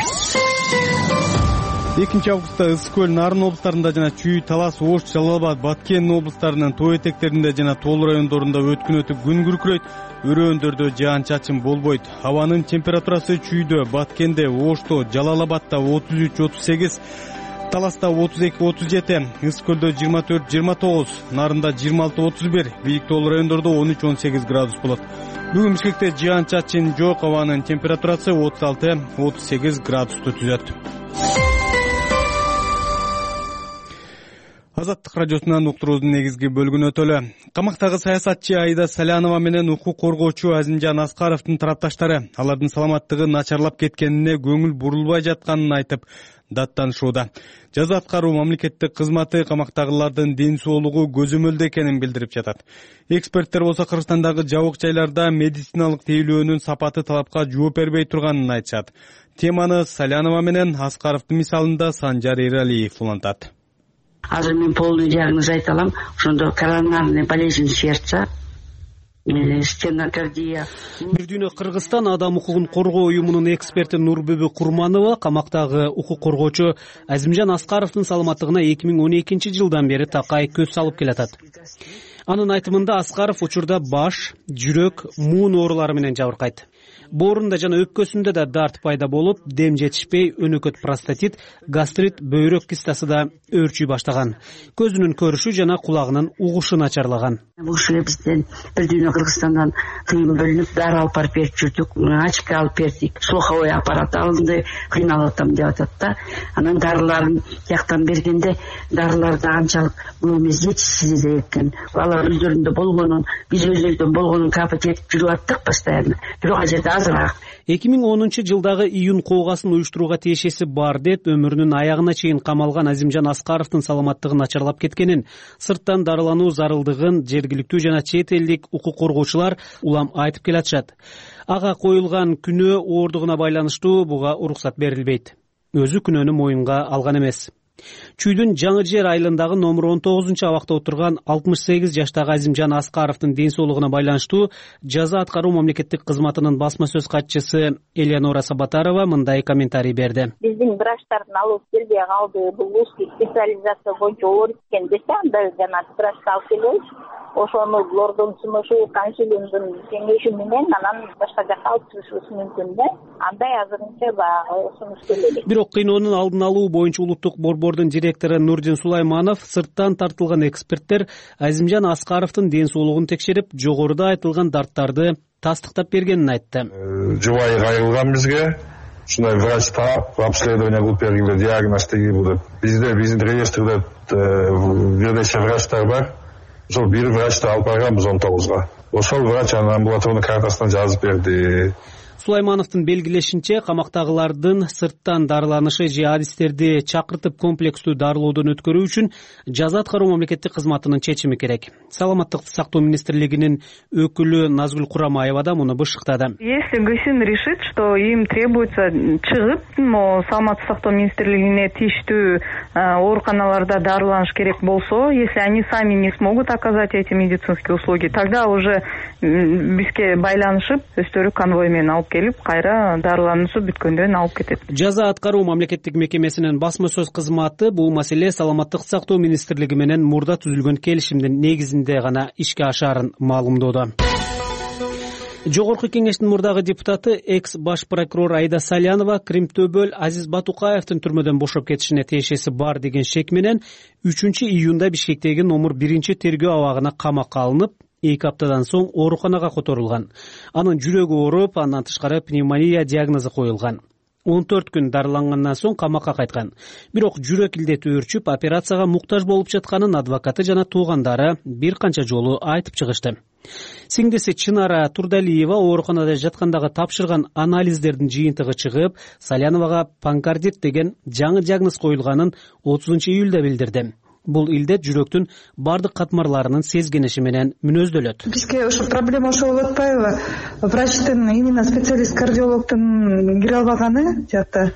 2-августта Ысык көл, Нарын облустарында жана Чүй, Талас, Ош, Жалал абад, Баткен облустарынын тоо этектеринде жана Тоол райондорунда өткүн өтүп күн күркүрөйт. Өрөөндөр жаан-чачын болбойт. Абанын температурасы Чүйдө, Баткенде, Ошто, Жалал абадта 33-38, Таласта 32-37, Ысык көлдө 24-29, Нарында 26-31, бийик Тоол райондордо 13-18 градус болот. Бүгүн Бишкекте жаан-чачын жок, абанын температурасы 36-38 градусту түзөт. Азаттык радиосунан уктуруудун негизги бөлүгүнө өтөлү. Камактагы саясатчы Аида Салянова менен укук коргоочу Азимжан Аскаровдун тарапташтары алардын саламаттыгы начарлап кеткенине көңүл бурулбай жатканын айтып даттанышууда. Жаза аткаруу мамлекеттик кызматы камактагылардын ден соолугу көзөмөлдө экенин билдирип жатат. Эксперттер болсо Кыргызстандагы жабык жайларда медициналык тейлөөнүн сапаты талапка жооп бербей турганын айтышат. Теманы Салянова менен Аскаровдун мисалында Санжар Эралиев улантат. Азыр мен полный диагноз айта алам. Ошондо коронарный болезнь сердца, стенокардия. Бир дүйнө Кыргызстан адам укугун коргоо уюмунун эксперти Нурбүбү Курманова камактагы укук коргоочу Азимжан Аскаровдун саламаттыгына 2012-жылдан бери такай көз салып келатат. Анын айтымында Аскаров учурда баш, жүрөк, муун оорулары менен жабыркайт. Боорунда жана өпкөсүндө да дарт пайда болуп, дем жетишпей, өнөкөт простатит, гастрит, бөйрөк кистасы да өөрчүй баштаган. Көзүнүн көрүшү жана кулагынын угушу начарлаган. Бул ушул бизден бир дүйнө Кыргызстандан кыйын бөлүнүп, дары алып барып берип жүрдүк, очко алып бердик, слуховой аппарат алынды, кыйналып атам деп атат да. Анан дарыларын жактан бергенде дарыларды анчалык бул эмес жетишсиз экен. Алар өздөрүндө болгонун, биз өздөрүбүздөн болгонун капать этип жүрүп аттык постоянно. Бирок ажерде 2010-жылдагы июнь коогасын уюштурууга тиешеси бар деп өмүрүнүн аягына чейин камалган Азимжан Аскаровдун саламаттыгы начарлап кеткенин, сырттан дарылануу зарылдыгын жергиликтүү жана чет элдик укук коргоочулар улам айтып келатышат. Ага коюлган күнөө оордугуна байланыштуу буга уруксат берилбейт. Өзү күнөөнү моюнга алган эмес. Чүйдүн Жаңы Жер айылындагы номер 19 абакта отурган 68 жаштагы Азимжан Аскаровдун ден соолугуна байланыштуу жаза аткаруу мамлекеттик кызматынын басма сөз катчысы Элеонора Сабатарова мындай комментарий берди. Биздин врачтардын алып келбей калды, бул узкий специализация боюнча оор экен десе, анда жана врачты алып келебиз. Ошону лордун сунушу, консилиумдун кеңеши менен анан башка жакка алып чыгышыбыз мүмкүн да. Андай азырынча баягы сунуш келели. Бирок кыйноонун алдын алуу боюнча улуттук борбордун директору Нурдин Сулайманов сырттан тартылган эксперттер Азимжан Аскаровдун ден соолугун текшерип, жогоруда айтылган дарттарды тастыктап бергенин айтты. Жубайы кайрылган бизге. Ушундай врач таап, обследование кылып бергиле, диагноз тегип атат. Биздин реестрде бир нече врачтар бар. Ошол бир врачты алып барганбыз 19-га. Ошол врач анын амбулаторный картасына жазып берди. Сулаймановдун белгилешинче, камактагылардын сырттан дарыланышы же адистерди чакыртып комплекстүү дарылоодон өткөрүү үчүн жаза аткаруу мамлекеттик кызматынын чечими керек. Саламаттыкты сактоо министрлигинин өкүлү Назгүл Курамаева да муну бышыктады. Если ГСИН решит, что им требуется чыгып, саламаттык сактоо министрлигине тийиштүү ооруканаларда дарыланыш керек болсо, если они сами не смогут оказать эти медицинские услуги, тогда уже бизге байланышып, өздөрү конвой менен алып келип, кайра дарылануусу бүткөндөн алып кетет. Жаза аткаруу мамлекеттик мекемесинин басма сөз кызматы бул маселе саламаттык сактоо министрлиги менен мурда түзүлгөн келишимдин негизинде гана ишке ашаарын маалымдоодо. Жогорку кеңештин мурдагы депутаты экс баш прокурор Айда Салянова Кримтөбөл Азиз Батукаевдин түрмөдөн бошоп кетишине тиешеси бар деген шек менен 3-июнда Бишкектеги номер 1-тергөө абагына камакка алынып, 2 аптадан соң ооруканага которулган. Анын жүрөгү ооруп, андан тышкары пневмония диагнозу коюлган. 14 күн дарылангандан соң камакка кайткан. Бирок жүрөк илдети өөрчүп, операцияга муктаж болуп жатканын адвокаты жана туугандары бир канча жолу айтып чыгышты. Сиңдиси Чынара Турдалиева ооруканада жаткандагы тапшырган анализдердин жыйынтыгы чыгып, Саляновага панкардит деген жаңы диагноз коюлганын 30-июлда билдирди. Бул илдет жүрөктүн бардык катмарларынын сезгениши менен мүнөздөлөт. Бизге ошо проблема ошо болуп атпайбы? Врачтын, именно специалист кардиологдун кире албаганы жакта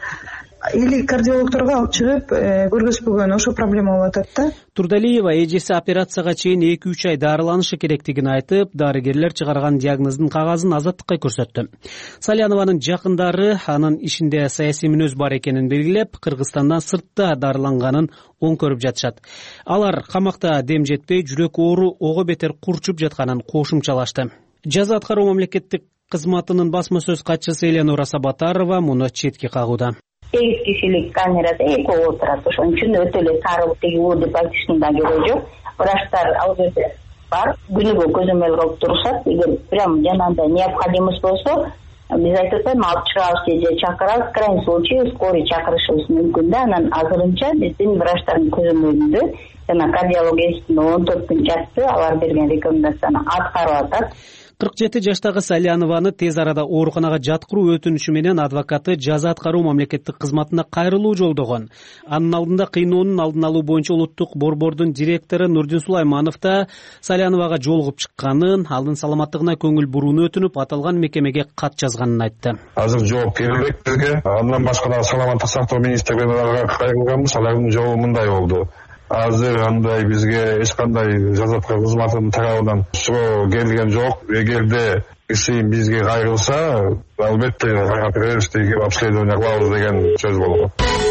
или кардиологторго алып чыгып көргөзбөгөн, ошо проблема болуп атат да. Турдалиева эжеси операцияга чейин 2-3 ай дарыланышы керектигин айтып, дарыгерлер чыгарган диагноздун кагазын Азаттыкка көрсөттү. Салянованын жакындары анын ишинде саясий мүнөз бар экенин белгилеп, Кыргызстандан сыртта дарыланганын оң көрүп жатышат. Алар камакта дем жетпей, жүрөк оору ого бетер курчуп жатканын кошумчалашты. Жаза аткаруу мамлекеттик кызматынын басма сөз катчысы Элеонора Сабатарова муну четке кагууда. 8 кишилик камерада экөө отурат. Ошон үчүн өтө эле тарылып тегүү деп айтыштын да кереги жок. Врачтар ал жерде бар, күнүгө көзөмөл кылып турушат. Эгер прям жанагындай необходимость болсо, биз айтып атпайбы, алып чыгабыз же чакырабыз, крайний случай скорый чакырышыбыз мүмкүн да. Анан азырынча биздин врачтардын көзөмөлүндө жана кардиологиянын 14 күн жатты, алар берген рекомендацияны аткарып атат. 47 жаштагы Салянованы тез арада ооруканага жаткыруу өтүнүшү менен адвокаты жаза аткаруу мамлекеттик кызматына кайрылуу жолдогон. Анын алдында кыйноонун алдын алуу боюнча улуттук борбордун директору Нурдин Сулайманов да Саляновага жолугуп чыкканын, алдын саламаттыгына көңүл бурууну өтүнүп, аталган мекемеге кат жазганын айтты. Азыр жооп келбек бизге. Андан башка да саламаттык сактоо министрлигине кайрылганбыз, алардын жообу мындай болду. Азыр андай бизге эч кандай жаза аткаруу кызматынын тарабынан суроо келген жок. Эгерде киши бизге кайрылса, албетте кайрап беребиз, тегип обследование кылабыз деген сөз болгон.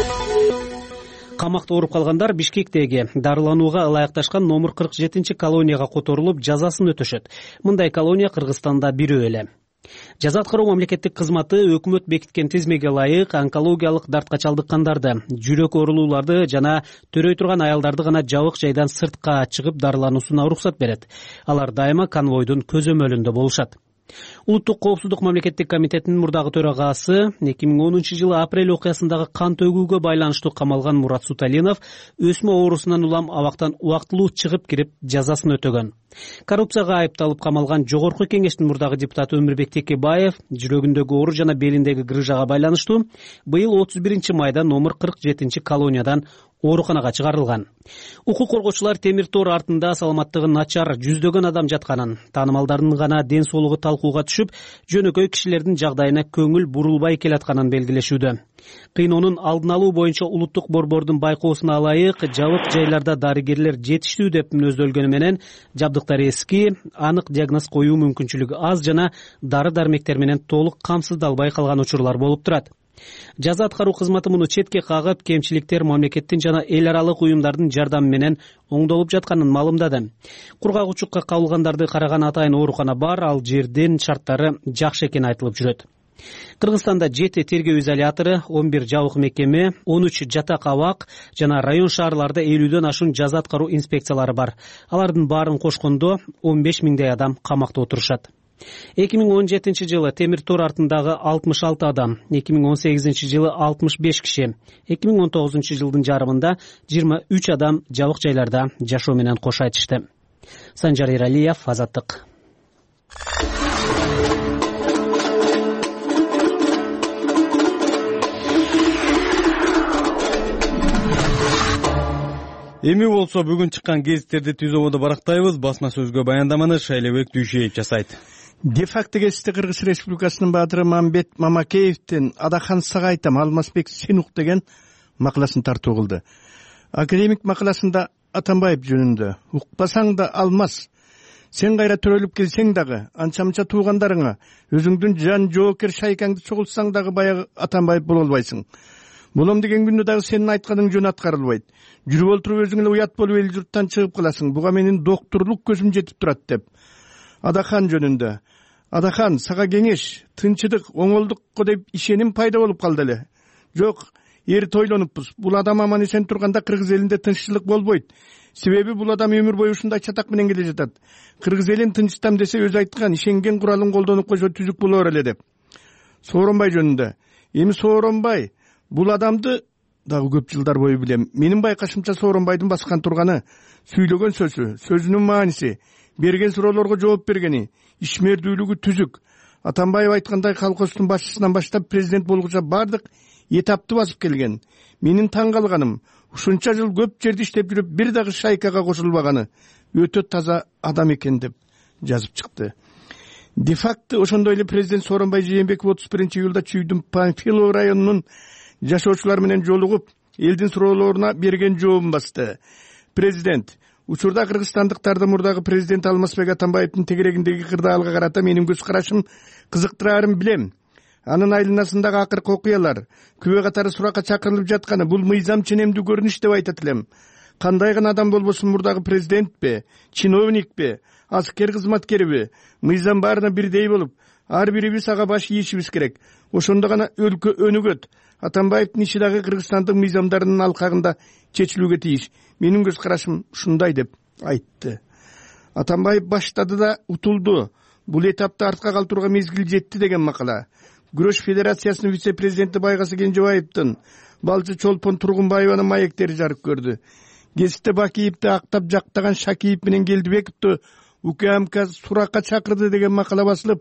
Камакта ооруп калгандар Бишкектеги дарыланууга ылайыкташкан номер 47 колонияга которулуп, жазасын өтөшөт. Мындай колония Кыргызстанда бирөө эле. Жаза аткаруу мамлекеттик кызматы өкмөт бекиткен тизмеге ылайык онкологиялык дартка чалдыккандарды, жүрөк оорулууларды жана төрөй турган аялдарды гана жабык жайдан сыртка чыгып дарылануусуна уруксат берет. Алар дайыма конвойдун көзөмөлүндө болушат. Улуттук коопсуздук мамлекеттик комитетинин мурдагы төрагасы 2010-жылы апрель окуясындагы кан төгүүгө байланыштуу камалган Мурат Суталинов өсмө оорусунан улам абактан убактылуу чыгып кирип жазасын өтөгөн. Коррупцияга айыпталып камалган жогорку кеңештин мурдагы депутаты Өмүрбек Текебаев жүрөгүндөгү оору жана белиндеги грыжага байланыштуу быйыл 31 майда номер 47 колониядан ооруканага чыгарылган. Укук коргоочулар темир тор артында саламаттыгы начар жүздөгөн адам жатканын, таанымалдардын гана ден соолугу талкууга түшүп, жөнөкөй кишилердин жагдайына көңүл бурулбай келатканын белгилешүүдө. Кыйноонун алдын алуу боюнча улуттук борбордун байкоосуна ылайык жабык жайларда дарыгерлер жетиштүү деп мүнөздөлгөнү менен жабдыктары эски, анык диагноз коюу мүмкүнчүлүгү аз жана дары дармектер менен толук камсыздалбай калган учурлар болуп турат. Жаза аткаруу кызматы муну четке кагып, кемчиликтер мамлекеттин жана эл аралык уюмдардын жардамы менен оңдолуп жатканын маалымдады. Кургак-учукка кабылгандарды караган атайын оорукана бар, ал жердин шарттары жакшы экени айтылып жүрөт. Кыргызстанда 7 тергөө изолятору, 11 жабык мекеме, 13 жатак абак жана район шаарларда 50дөн ашуун жаза аткаруу инспекциялары бар. Алардын баарын кошкондо 15 миңдей адам камакта отурушат. 2017 жылы темир тор артындагы 66 адам, 2018 жылы 65 киши, 2019 жылдын жарымында 23 адам жабык жайларда жашоо менен кош айтышты. Санжар Иралиев, Азаттык. Эми болсо бүгүн чыккан гезиттерди түз ободо барактайбыз. Басма сөзгө баяндаманы Шайлебек Дүйшеев жасайт. Де-факто гезитте Кыргыз Республикасынын баатыры Мамбет Мамакеевдин Адахан сага айтам, Алмазбек сен ук деген макаласын тартуу кылды. Академик макаласында Атамбаев жөнүндө укпасаң да Алмаз, сен кайра төрөлүп келсең дагы, анча-мынча туугандарыңа өзүңдүн жан жоокер шайкаңды чогултсаң дагы баягы Атамбаев боло албайсың. Болом деген күндө дагы сенин айтканың жөн аткарылбайт. Жүрүп олтуруп өзүң эле уят болуп эл журттан чыгып каласың. Буга менин доктурлук көзүм жетип турат деп. Адахан жөнүндө. Адахан, сага кеңеш, тынчыдык, оңолдукко деп ишеним пайда болуп калды эле. Жок, эрте ойлонуппуз. Бул адам аман эсен турганда Кыргыз элинде тынччылык болбойт. Себеби бул адам өмүр бою ушундай чатак менен келе жатат. Кыргыз элин тынчтам десе өзү айткан, ишенген куралын колдонуп койсо түзүк болор эле деп. Сооронбай жөнүндө. Эми Сооронбай бул адамды дагы көп жылдар бою билем. Менин байкашымча Сооронбайдын баскан турганы сүйлөгөн сөзү, сөзүнүн мааниси, берген суроолорго жооп бергени, ишмердүүлүгү түзүк. Атамбаев айткандай колхоздун башчысынан баштап президент болгуча бардык этапты басып келген. Менин таң калганым, ушунча жыл көп жерди иштеп жүрүп бир дагы шайкага кошулбаганы өтө таза адам экен деп жазып чыкты. Де-факто ошондой эле президент Сооронбай Жээнбеков 31 июлда Чүйдүн Панфилов районунун жашоочулар менен жолугуп, элдин суроолоруна берген жообун басты. Президент, учурда кыргызстандыктарды мурдагы президент Алмазбек Атамбаевдин тегерегиндеги кырдаалга карата менин көз карашым кызыктырарын билем. Анын айланасындагы акыркы окуялар, күбө катары суракка чакырылып жатканы бул мыйзам ченемдүү көрүнүш деп айтат элем. Кандай гана адам болбосун, мурдагы президентпи, чиновникпи, аскер кызматкериби, мыйзам баарына бирдей болуп, ар бирибиз ага баш ийишибиз керек. Ошондо гана өлкө өнүгөт. Атамбаевдин иши дагы Кыргызстандын мыйзамдарынын алкагында чечилүүгө тийиш. Менин көз карашым ушундай деп айтты. Атамбаев баштады да утулду. Бул этапты артка калтырууга мезгил жетти деген макала. Күрөш федерациясынын вице-президенти Байгасы Кенжебаевдин балчы Чолпон Тургунбаеванын маектери жарык көрдү. Гезитте Бакиевди актап жактаган Шакиев менен Келдибековду УКМК суракка чакырды деген макала басылып,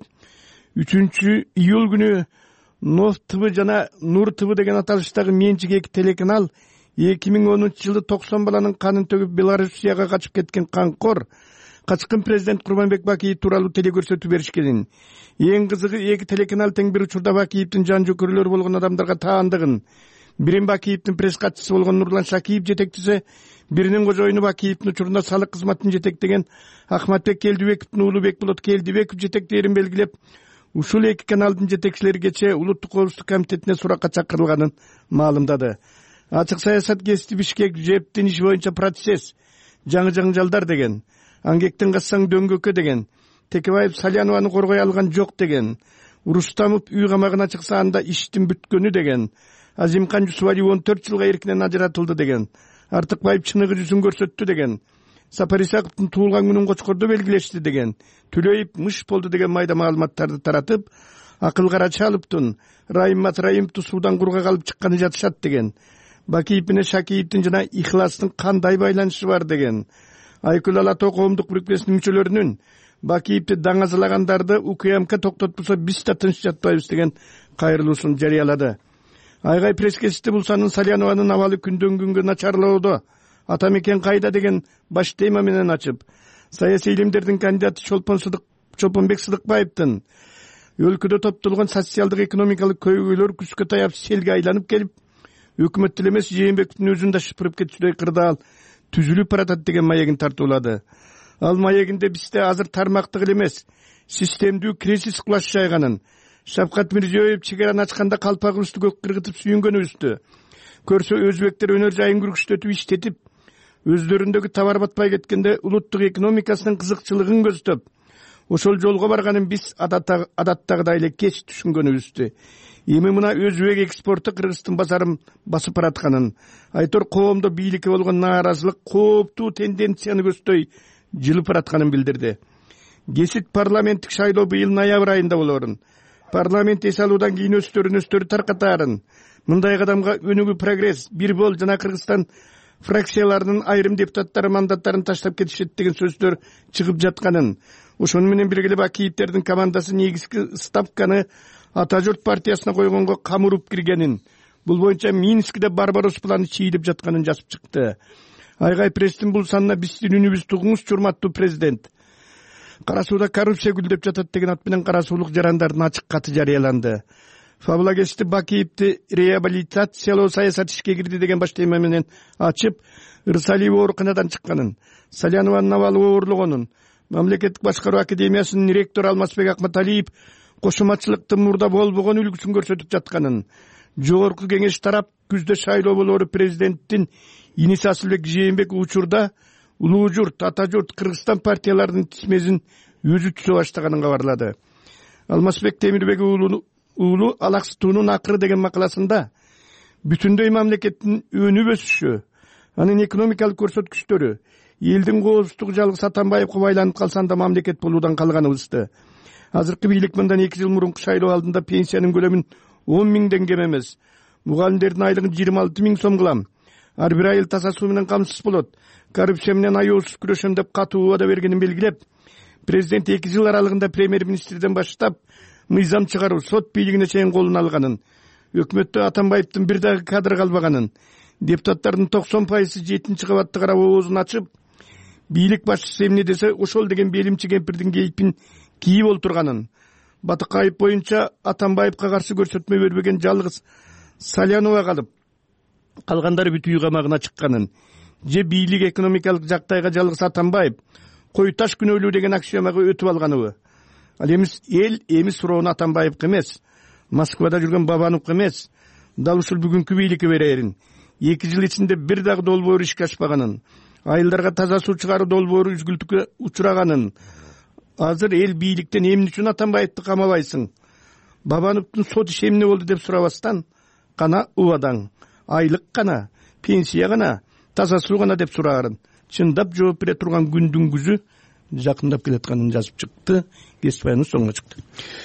3 июль күнү Нов ТВ жана Нур ТВ деген аталыштагы менчик эки телеканал 2010 жылы 90 баланын канын төгүп Белоруссияга качып кеткен канкор качкын президент Курманбек Бакиев тууралуу телекөрсөтүү беришкенин. Эң кызыгы эки телеканал тең бир учурда Бакиевдин жан жөкөрлөрү болгон адамдарга таандыгын. Бирин Бакиевдин пресс катчысы болгон Нурлан Шакиев жетектесе, биринин кожоюну Бакиевдин учурунда салык кызматын жетектеген Ахматбек Келдибековдун уулу Бекболот Келдибеков жетектээрин белгилеп, ушул эки каналдын жетекчилери кечээ Улуттук коопсуздук комитетине суракка чакырылганын маалымдады. Ачык саясат гезити Бишкек жептин иш боюнча процесс, жаңы жаңжалдар деген, аңгектен кассаң дөңгөккө деген, Текебаев Салянованы коргой алган жок деген, Рустамов үй камагына чыкса анда иштин бүткөнү деген, Азимкан Жусубали 14 жылга эркинен ажыратылды деген, Артыкбаев чыныгы жүзүн көрсөттү деген, Сапар Исаковдун туулган күнүн Кочкордо белгилешти деген, Төлөев мыш болду деген майда маалыматтарды таратып, Акыл Кара Чалыптын Райыммат Райымовду суудан кургак алып чыкканы жатышат деген, Бакиев менен Шакиевдин жана Ихластын кандай байланышы бар деген, Айкүл Алато коомдук бирикмесинин мүчөлөрүнүн Бакиевди даңазылагандарды УКМК токтотпосо биз да тынч жатпайбыз деген кайрылуусун жарыялады. Айгай пресс-кетиште бул санын Салянованын абалы күндөн күнгө начарлоодо. Ата мекен кайда деген баш тема менен ачып, саясий илимдердин кандидаты Чолпонбек Сыдыкбаевдин өлкөдө топтолгон социалдык экономикалык көйгөйлөр күзгө таяп селге айланып келип, өкмөт эле эмес Жээнбектин өзүн да шыпырып кетүүдөй кырдаал түзүлүп баратат деген маегин тартуулады. Ал маегинде бизде азыр тармактык эле эмес, системдүү кризис кулаш жайганын, Шавкат Мирзиёев чегараны ачканда калпагыбызды көк кыргытып сүйүнгөнүбүздү, көрсө өзбектер өнөр жайын күргүчтөтүп иштетип, өздөрүндөгү товар батпай кеткенде улуттук экономикасынын кызыкчылыгын көздөп, ошол жолго барганын биз адаттагыдай эле кеч түшүнгөнүбүздү. Эми мына өзбек экспорту Кыргыздын базарын басып баратканын, айтор коомдо бийликке болгон нааразылык кооптуу тенденцияны көздөй жылып баратканын билдирди. Кесит парламенттик шайлоо быйыл ноябрь айында болорун. Парламент эс алуудан кийин өстөрү таркатаарын. Мындай кадамга өнүгүү прогресс, бир бол жана Кыргызстан фракцияларынын айрым депутаттары мандаттарын таштап кетишет деген сөздөр чыгып жатканын, ошону менен бирге эле Бакиевдердин командасы негизги ставканы Ата журт партиясына койгонго камырып киргенин, бул боюнча Минскиде Барбарос планы чийилип жатканын жазып чыкты. Айгай пресстин бул санына биздин үнүбүздү угуңуз, урматтуу президент. Кара сууда коррупция гүлдөп жатат деген ат менен кара суулук жарандардын ачык каты жарыяланды. Фабулагести Бакиевди реабилитациялоо саясаты ишке кирди деген баш тема менен ачып, Ырсалиев ооруканадан чыкканын, Салянованын абалы оорлогонун, Мамлекеттик башкаруу академиясынын ректору Алмазбек Акматалиев кошумачылыктын мурда болбогон үлгүсүн көрсөтүп жатканын, жогорку кеңеш тарап күздө шайлоо болоору президенттин иниси Асылбек Жээнбек учурда Улуу журт, Ата журт, Кыргызстан партияларынын тизмесин өзү түзө баштаганын кабарлады. Алмазбек Темирбек уулу Алаксытуунун акыры деген макаласында бүтүндөй мамлекеттин өнүп өсүшү, анын экономикалык көрсөткүчтөрү, элдин коопсуздугу жалгыз Атамбаевге байланып калса анда мамлекет болуудан калганыбызды. Азыркы бийлик мындан 2 жыл мурунку шайлоо алдында пенсиянын көлөмүн 10 миңден кем эмес, мугалимдердин айлыгын 26 миң сом кылам, ар бир айыл таза суу менен камсыз болот, коррупция менен аяосуз күрөшөм деп катуу убада бергенин белгилеп, президент 2 жыл аралыгында премьер-министрден баштап мыйзам чыгаруу, сот бийлигине чейин колуна алганын, өкмөттө Атамбаевдин бир дагы кадры калбаганын, депутаттардын 90% 7-чи кабатты карап оозун ачып, бийлик башчысы эмне десе ошол деген белимчи кемпирдин кейпин кийип олтурганын, Батыкаев боюнча Атамбаевга каршы көрсөтмө бербеген жалгыз Салянова калып, калгандары бүт үй камагына чыкканын, же бийлик экономикалык жактайга жалгыз Атамбаев кой таш күнөөлүү деген аксиомага өтүп алганыбы? Ал эми суроону Атамбаевге эмес, Москвада жүргөн Бабановго эмес, дал ушул бүгүнкү бийликке берерин. 2 жыл ичинде бир дагы долбоор ишке ашпаганын, айылдарга таза суу чыгаруу долбоору үзгүлтүккө учураганын, азыр эл бийликтен эмне үчүн Атамбаевди камабайсың, Бабановдун сот иши эмне болду деп сурабастан, кана убадаң, айлык кана, пенсия кана, таза суу кана деп сураарын, чындап жооп бере турган күндүн күзү жакындап келатканын жазып чыкты. Кесип баяныбыз соңго чыкты.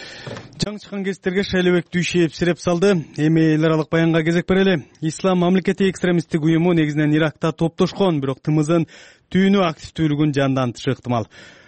Жаңы чыккан кесиптерге Шайлообек Дүйшеев сиреп салды. Эми эл аралык баянга кезек берели. Ислам мамлекети экстремисттик уюму негизинен Иракта топтошкон, бирок ТМЗнын түйүнү активдүүлүгүн жандантышы ыктымал.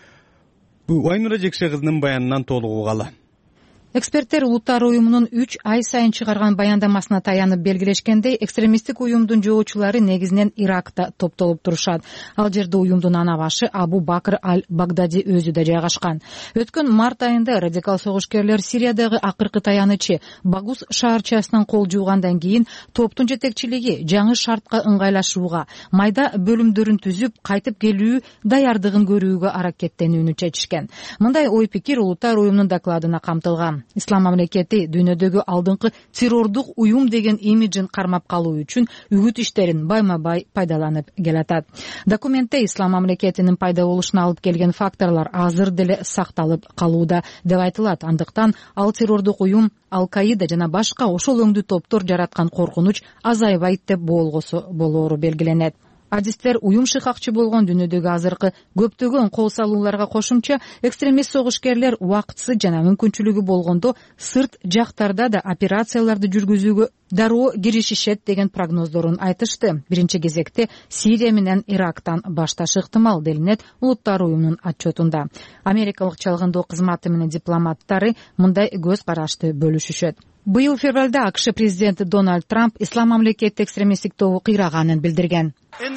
Бул Айнура Жекше кызынын баянынан толугу угалы. Эксперттер улуттар уюмунун 3 ай сайын чыгарган баяндамасына таянып белгилешкендей, экстремисттик уюмдун жоочулары негизинен Иракта топтолуп турушат. Ал жерде уюмдун ана башы Абу Бакр аль-Багдади өзү да жайгашкан. Өткөн март айында радикал согушкерлер Сириядагы акыркы таянычы Багус шаарчасынан кол жуугандан кийин топтун жетекчилиги жаңы шартка ыңгайлашууга, майда бөлүмдөрүн түзүп, кайтып келүү даярдыгын көрүүгө аракеттенүүнү чечишкен. Мындай ой пикир улуттар уюмунун докладына камтылган. Ислам мамлекети дүйнөдөгү алдыңкы террордук уюм деген имиджин кармап калуу үчүн үгүт иштерин байма-бай пайдаланып келатат. Документте Ислам мамлекетинин пайда болушуна алып келген факторлор азыр деле сакталып калууда деп айтылат. Андыктан ал террордук уюм, Ал-Каида жана башка ошол өңдүү топтор жараткан коркунуч азайбайт деп болоору белгиленет. Адистер уюм шыкакчы болгон дүйнөдөгү азыркы көптөгөн кол салууларга кошумча экстремист согушкерлер убактысы жана мүмкүнчүлүгү болгондо сырт жактарда да операцияларды жүргүзүүгө дароо киришишет деген прогноздорун айтышты. Биринчи кезекте Сирия менен Ирактан башташы ыктымал делинет улуттар уюмунун отчетунда. Америкалык чалгындоо кызматы менен дипломаттары мындай көз карашты бөлүшүшөт. Быйыл февралда АКШ президенти Дональд Трамп ислам мамлекети экстремисттик тобу кыйраганын билдирген.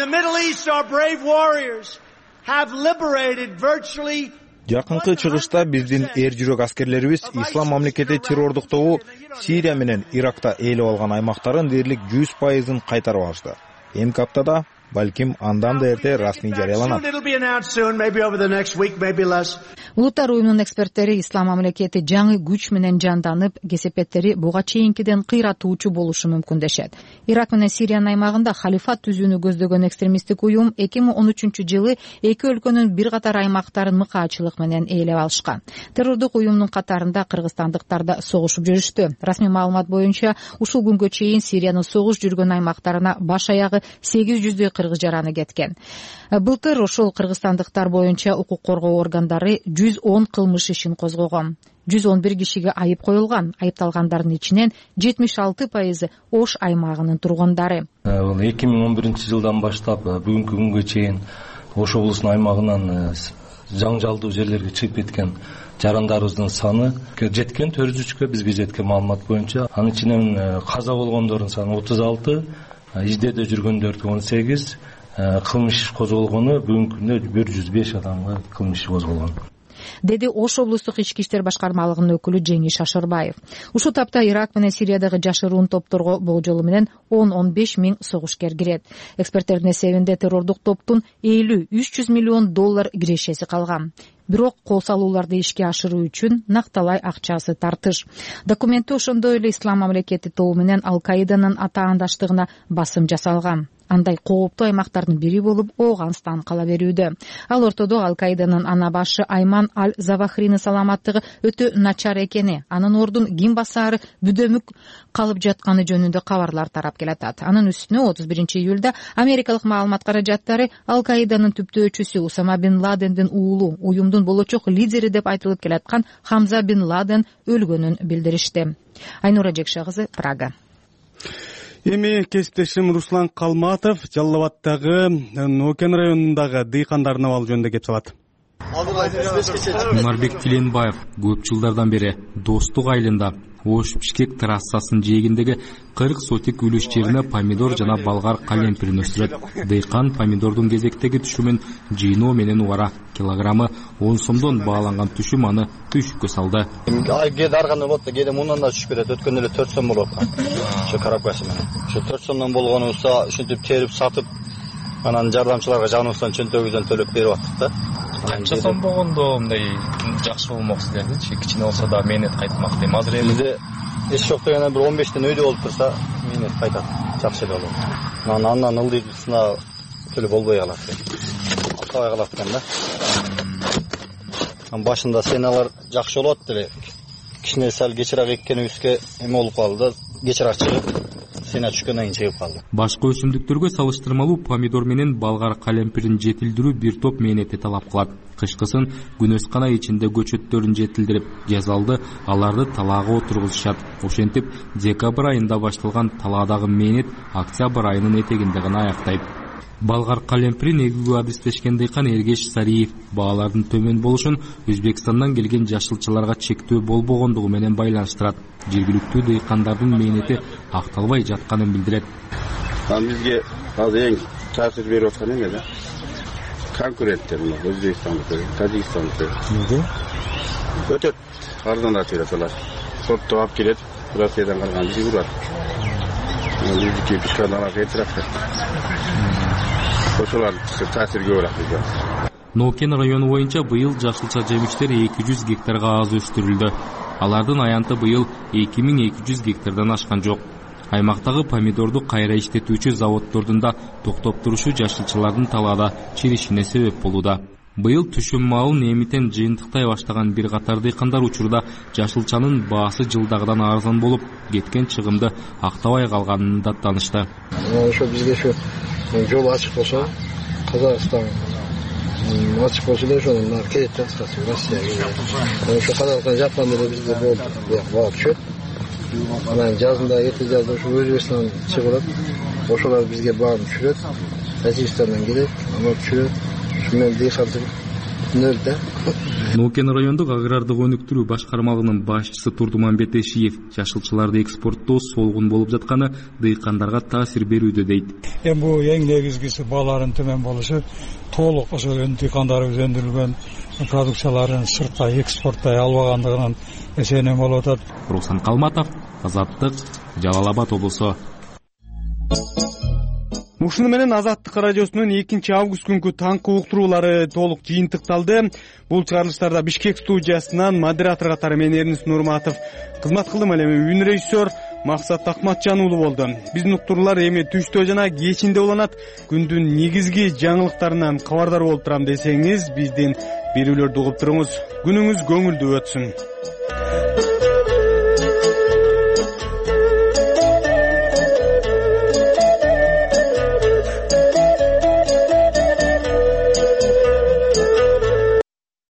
Жакынкы чыгышта биздин эр жүрөк аскерлерибиз ислам мамлекети террордук тобу Сирия менен Иракта ээлеп алган аймактарын дээрлик 100% кайтарып алышты. Эмки аптада, балким андан да эрте расмий жарыяланат. Улуттар уюмунун эксперттери ислам мамлекети жаңы күч менен жанданып, кесепеттери буга чейинкиден кыйратуучу болушу мүмкүн дешет. Ирак менен Сириянын аймагында халифат түзүүнү көздөгөн экстремисттик уюм 2013-жылы эки өлкөнүн бир катар аймактарын мыкаачылык менен ээлеп алышкан. Террордук уюмдун катарында кыргызстандыктар да согушуп жүрүштү. Расмий маалымат боюнча, ушул күнгө чейин Сириянын согуш жүргөн аймактарына баш аягы 800 кыргыз жараны кеткен. Былтыр ошол кыргызстандыктар боюнча укук коргоо органдары 110 кылмыш ишин козгогон. 111 кишиге айып коюлган. Айыпталгандардын ичинен 76% Ош аймагынын тургундары. 2011-жылдан баштап бүгүнкү күнгө чейин Ош облусунун аймагынан жаңжалдуу жерлерге чыгып кеткен жарандарыбыздын саны жеткен 403кө, бизге жеткен маалымат боюнча. Анын ичинен каза болгондордун саны 36, издеде жүргөндөрдү 18, кылмыш иш козголгону бүгүнкү күндө 105 адамга кылмыш иш козголгон, деди Ош облустук ички иштер башкармалыгынын өкүлү Жеңиш Шашырбаев. Ушул тапта Ирак менен Сириядагы жашыруун топторго болжолу менен 10-15 миң согушкер кирет. Эксперттердин эсебинде террордук топтун 50-300 миллион доллар кирешеси калган. Бирок кол салууларды ишке ашыруу үчүн накталай акчасы тартыш. Документте ошондой эле ислам мамлекети тобу менен Ал-Каиданын атаандаштыгына басым жасалган. Андай кооптуу аймактардын бири болуп Ооганстан кала берүүдө. Ал ортодо Ал-Каиданын ана башы Айман Аль-Завахринин саламаттыгы өтө начар экени, анын ордун ким басаары бүдөмүк калып жатканы жөнүндө кабарлар тарап келатат. Анын үстүнө 31-июлда америкалык маалымат каражаттары Ал-Каиданын түптөөчүсү Усама бин Ладендин уулу, уюмдун болочок лидери деп айтылып келаткан Хамза бин Ладен өлгөнүн билдиришти. Айнура Жекше кызы, Прага. Эми кесиптешим Руслан Калматов Жалал Нокен районундагы дыйкандардын абалы жөнүндө кеп салат. Умарбек Тиленбаев көп жылдардан бери Достук айылында Ош-Бишкек трассасынын жээгиндеги 40 сотик үлүш жерине помидор жана балгар калемпирин өстүрөт. Дыйкан помидордун кезектеги түшүмүн жыйноо менен убара. Килограммы 10 сомдон бааланган түшүм аны түйшүккө салды. Кээде аргандай болот да, кээде мындан да түшүп кетет. Өткөндө эле 4 сом болуп аткан. Ошо коробкасы менен. Ошо 4 сомдон болгонубузда ушинтип терип сатып, анан жардамчыларга жаныбыздан чөнтөгүбүздөн төлөп берип аттык да. Канча сом болгондо мындай жакшы болмок силердинчи, кичине болсо да мээнет кайтмак дейм. Азыр бизде эч жок дегенде бир 15тен өйдө болуп турса, мээнет кайтат. Жакшы эле болот. Андан ылдыйсына төлөп болбой калат. Акчабай калат экен да. Башында сеналар жакшы болот деле. Кичине сал кечирак эккенибизге эме болуп калды да, кечирак чыгып сена түшкөндөн кийин чыгып калды. Башка өсүмдүктөргө салыштырмалуу помидор менен балгар калемпирин жетилдирүү бир топ мээнетти талап кылат. Кышкысын күнөскана ичинде көчөттөрүн жетилдирип, жазалды аларды талаага отургузушат. Ошентип, декабрь айында башталган таладагы мээнет октябрь айынын этегинде гана аяктайт. Балгар калемпирин эгүүгө адистешкен дыйкан Эргеш Сариев баалардын төмөн болушун Өзбекстандан келген жашылчаларга чектөө болбогондугу менен байланыштырат. Жергиликтүү дыйкандардын мээнети акталбай жатканын билдирет. Бизге азыр эң таасир берип аткан эме да. Конкуренттер Өзбекстандыкы, Тажикстандыкы. Өтөт арзаныраак берет алар. Соттоп алып келет, Россиядан калган бизге урат. Биздики бишкадан кетирак. Ошолар таасир көбүрөөк бизге. Нокен району боюнча быйыл жашылча жемиштер 200 гектарга аз өстүрүлдү. Алардын аянты быйыл 2200 гектардан ашкан жок. Аймактагы помидорду кайра иштетүүчү заводдордун да токтоп турушу жашылчалардын талаада чиришине себеп болууда. Быйыл түшүм малын эмитен жыйынтыктай баштаган бир катар дыйкандар учурда жашылчанын баасы жылдагыдан арзан болуп, кеткен чыгымды актабай калганын да таанышты. Ошо бизге ошо жол ачык болсо, Казакстан ачык болсо да ошону келет да, Россияга. Ошо Казакстан жапканда эле бизде болду, баа түшөт. Анан жазында эрте жазда ошо Өзбекстандан чыгып, ошолор бизге баарын түшүрөт. Тажикстандан келет, аны түшүрөт. Ошо менен дыйканчылык нөл да. Ноокен райондук агрардык өнүктүрүү башкармалыгынын башчысы Турдуманбет Эшиев жашылчаларды экспорттоо солгун болуп жатканы дыйкандарга таасир берүүдө дейт. Эми бул эң негизгиси бааларын төмөн болушу, толук ошо дыйкандарыбыз өндүрүлгөн продукцияларын сыртка экспорттой албагандыгынан эсенем болуп атат. Руслан Калматов, Азаттык, Жалал Абад облусу. Ушуну менен Азаттык радиосунун 2-август күнкү таңкы уктуруулары толук жыйынтыкталды. Бул чыгарылыштарда Бишкек студиясынан модератор катары мен Эрнис Нурматов кызмат кылдым. Эми үн режиссер Максат Акматжан уулу болду. Биздин уктуруулар эми түштө жана кечинде уланат. Күндүн негизги жаңылыктарынан кабардар болуп турам десеңиз, биздин берүүлөрдү угуп туруңуз. Күнүңүз көңүлдүү өтсүн.